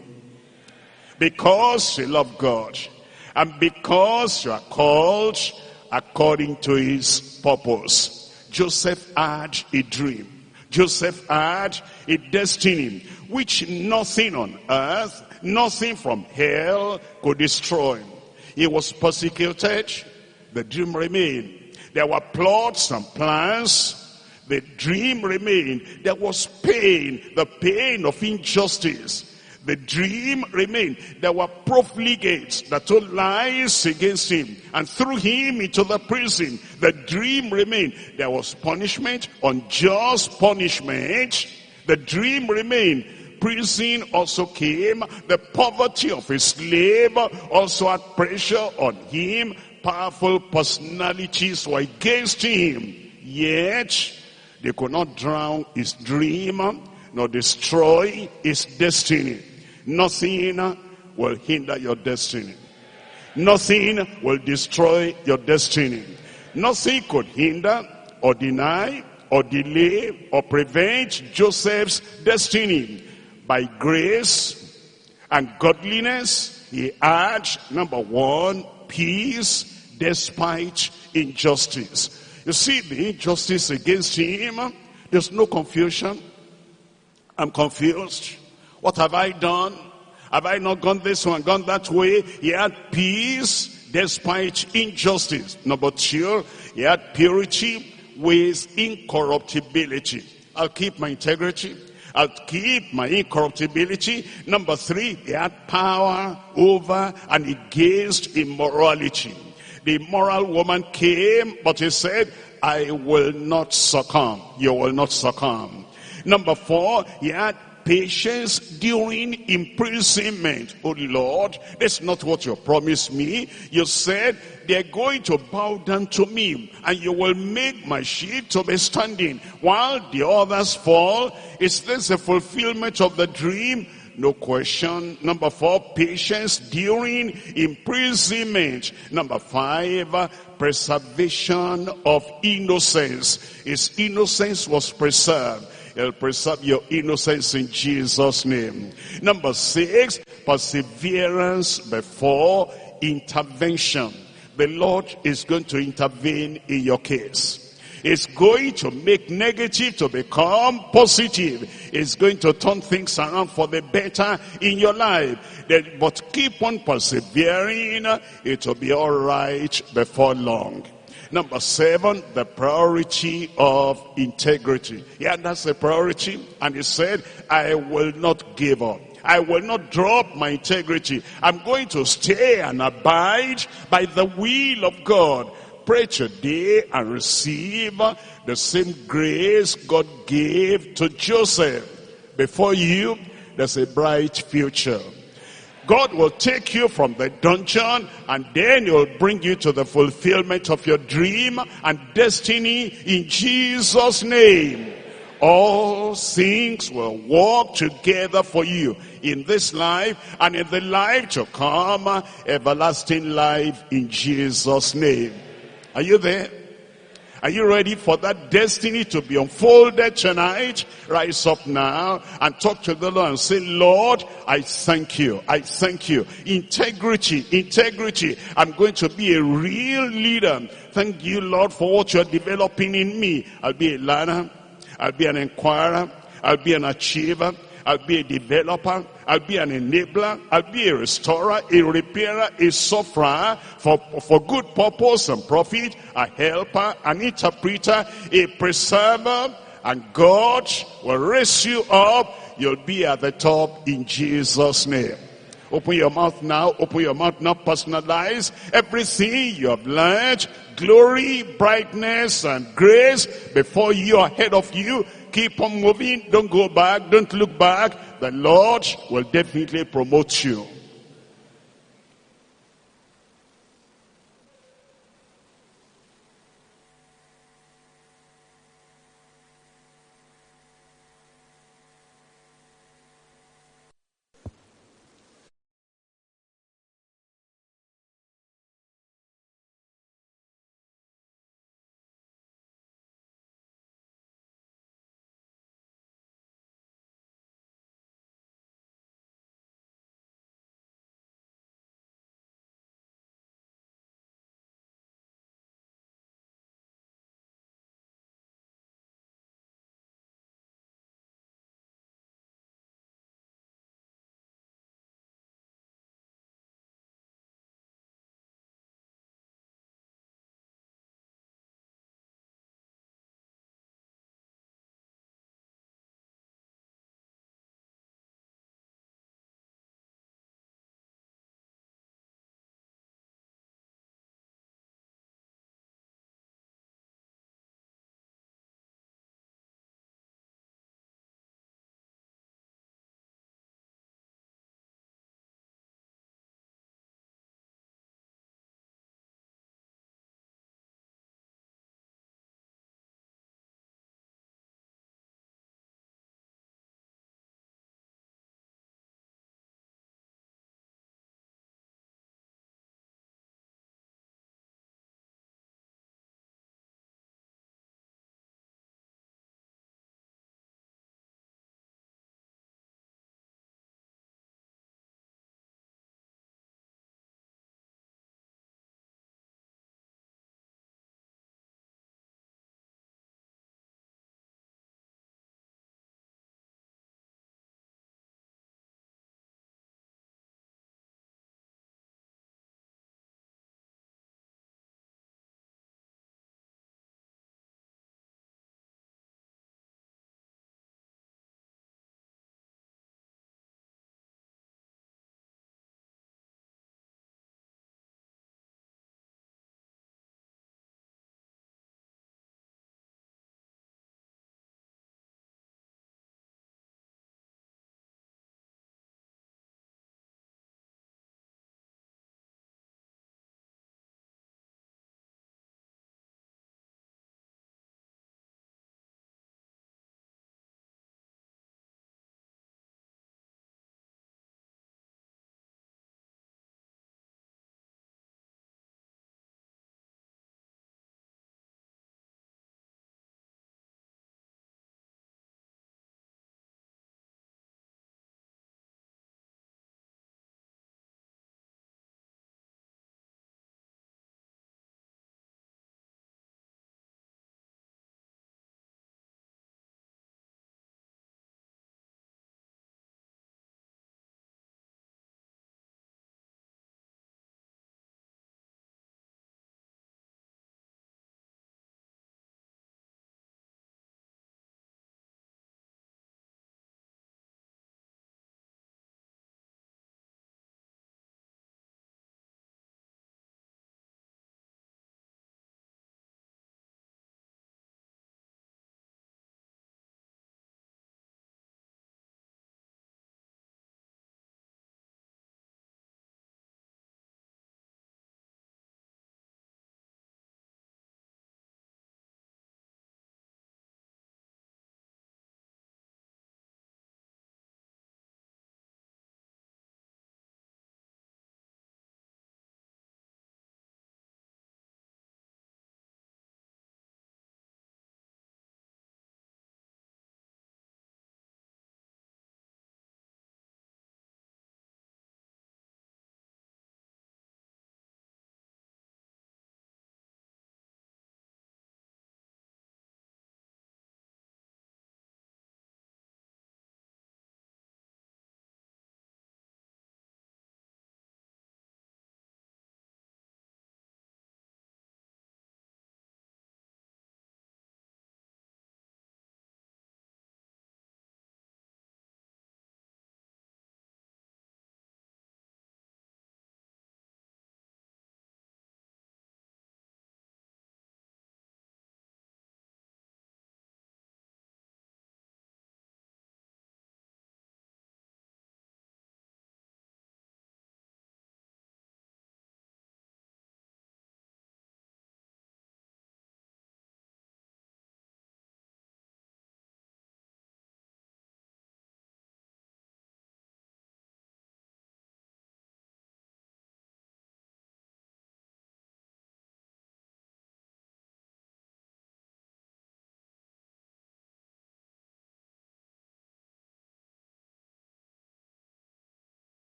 Because you love God. And because you are called according to his purpose. Joseph had a dream. Joseph had a destiny which nothing on earth, nothing from hell could destroy. He was persecuted. The dream remained. There were plots and plans. The dream remained. There was pain, the pain of injustice. The dream remained. There were profligates that told lies against him and threw him into the prison. The dream remained. There was punishment, unjust punishment. The dream remained. Prison also came. The poverty of his slave also had pressure on him. Powerful personalities were against him. Yet, they could not drown his dream, nor destroy his destiny. Nothing will hinder your destiny. Nothing will destroy your destiny. Nothing could hinder or deny or delay or prevent Joseph's destiny. By grace and godliness, he had, number one, peace despite injustice. You see the injustice against him, there's no confusion. I'm confused. What have I done? Have I not gone this way and gone that way? He had peace despite injustice. Number two, he had purity with incorruptibility. I'll keep my integrity. I'll keep my incorruptibility. Number 3, he had power over and against immorality. The immoral woman came, but he said, I will not succumb. You will not succumb. Number 4, he had patience during imprisonment. Oh Lord, that's not what you promised me. You said they're going to bow down to me, and you will make my shield to be standing while the others fall. Is this a fulfillment of the dream? No question. Number 4, patience during imprisonment. Number 5, preservation of innocence. His innocence was preserved. He'll preserve your innocence in Jesus' name. Number 6, perseverance before intervention. The Lord is going to intervene in your case. It's going to make negative to become positive. It's going to turn things around for the better in your life. But keep on persevering. It will be all right before long. Number 7, the priority of integrity. Yeah, that's the priority. And he said, I will not give up. I will not drop my integrity. I'm going to stay and abide by the will of God. Pray today and receive the same grace God gave to Joseph. Before you, there's a bright future. God will take you from the dungeon, and then he'll bring you to the fulfillment of your dream and destiny in Jesus' name. All things will work together for you in this life and in the life to come, everlasting life in Jesus' name. Are you there? Are you ready for that destiny to be unfolded tonight? Rise up now and talk to the Lord and say, Lord, I thank you. I thank you. Integrity, integrity. I'm going to be a real leader. Thank you, Lord, for what you're developing in me. I'll be a learner. I'll be an inquirer. I'll be an achiever. I'll be a developer. I'll be an enabler. I'll be a restorer, a repairer, a sufferer for good purpose and profit, a helper, an interpreter, a preserver, and God will raise you up. You'll be at the top in Jesus' name. Open your mouth now. Open your mouth now. Personalize everything you have learned. Glory, brightness, and grace before you, ahead of you. Keep on moving. Don't go back. Don't look back. The Lord will definitely promote you.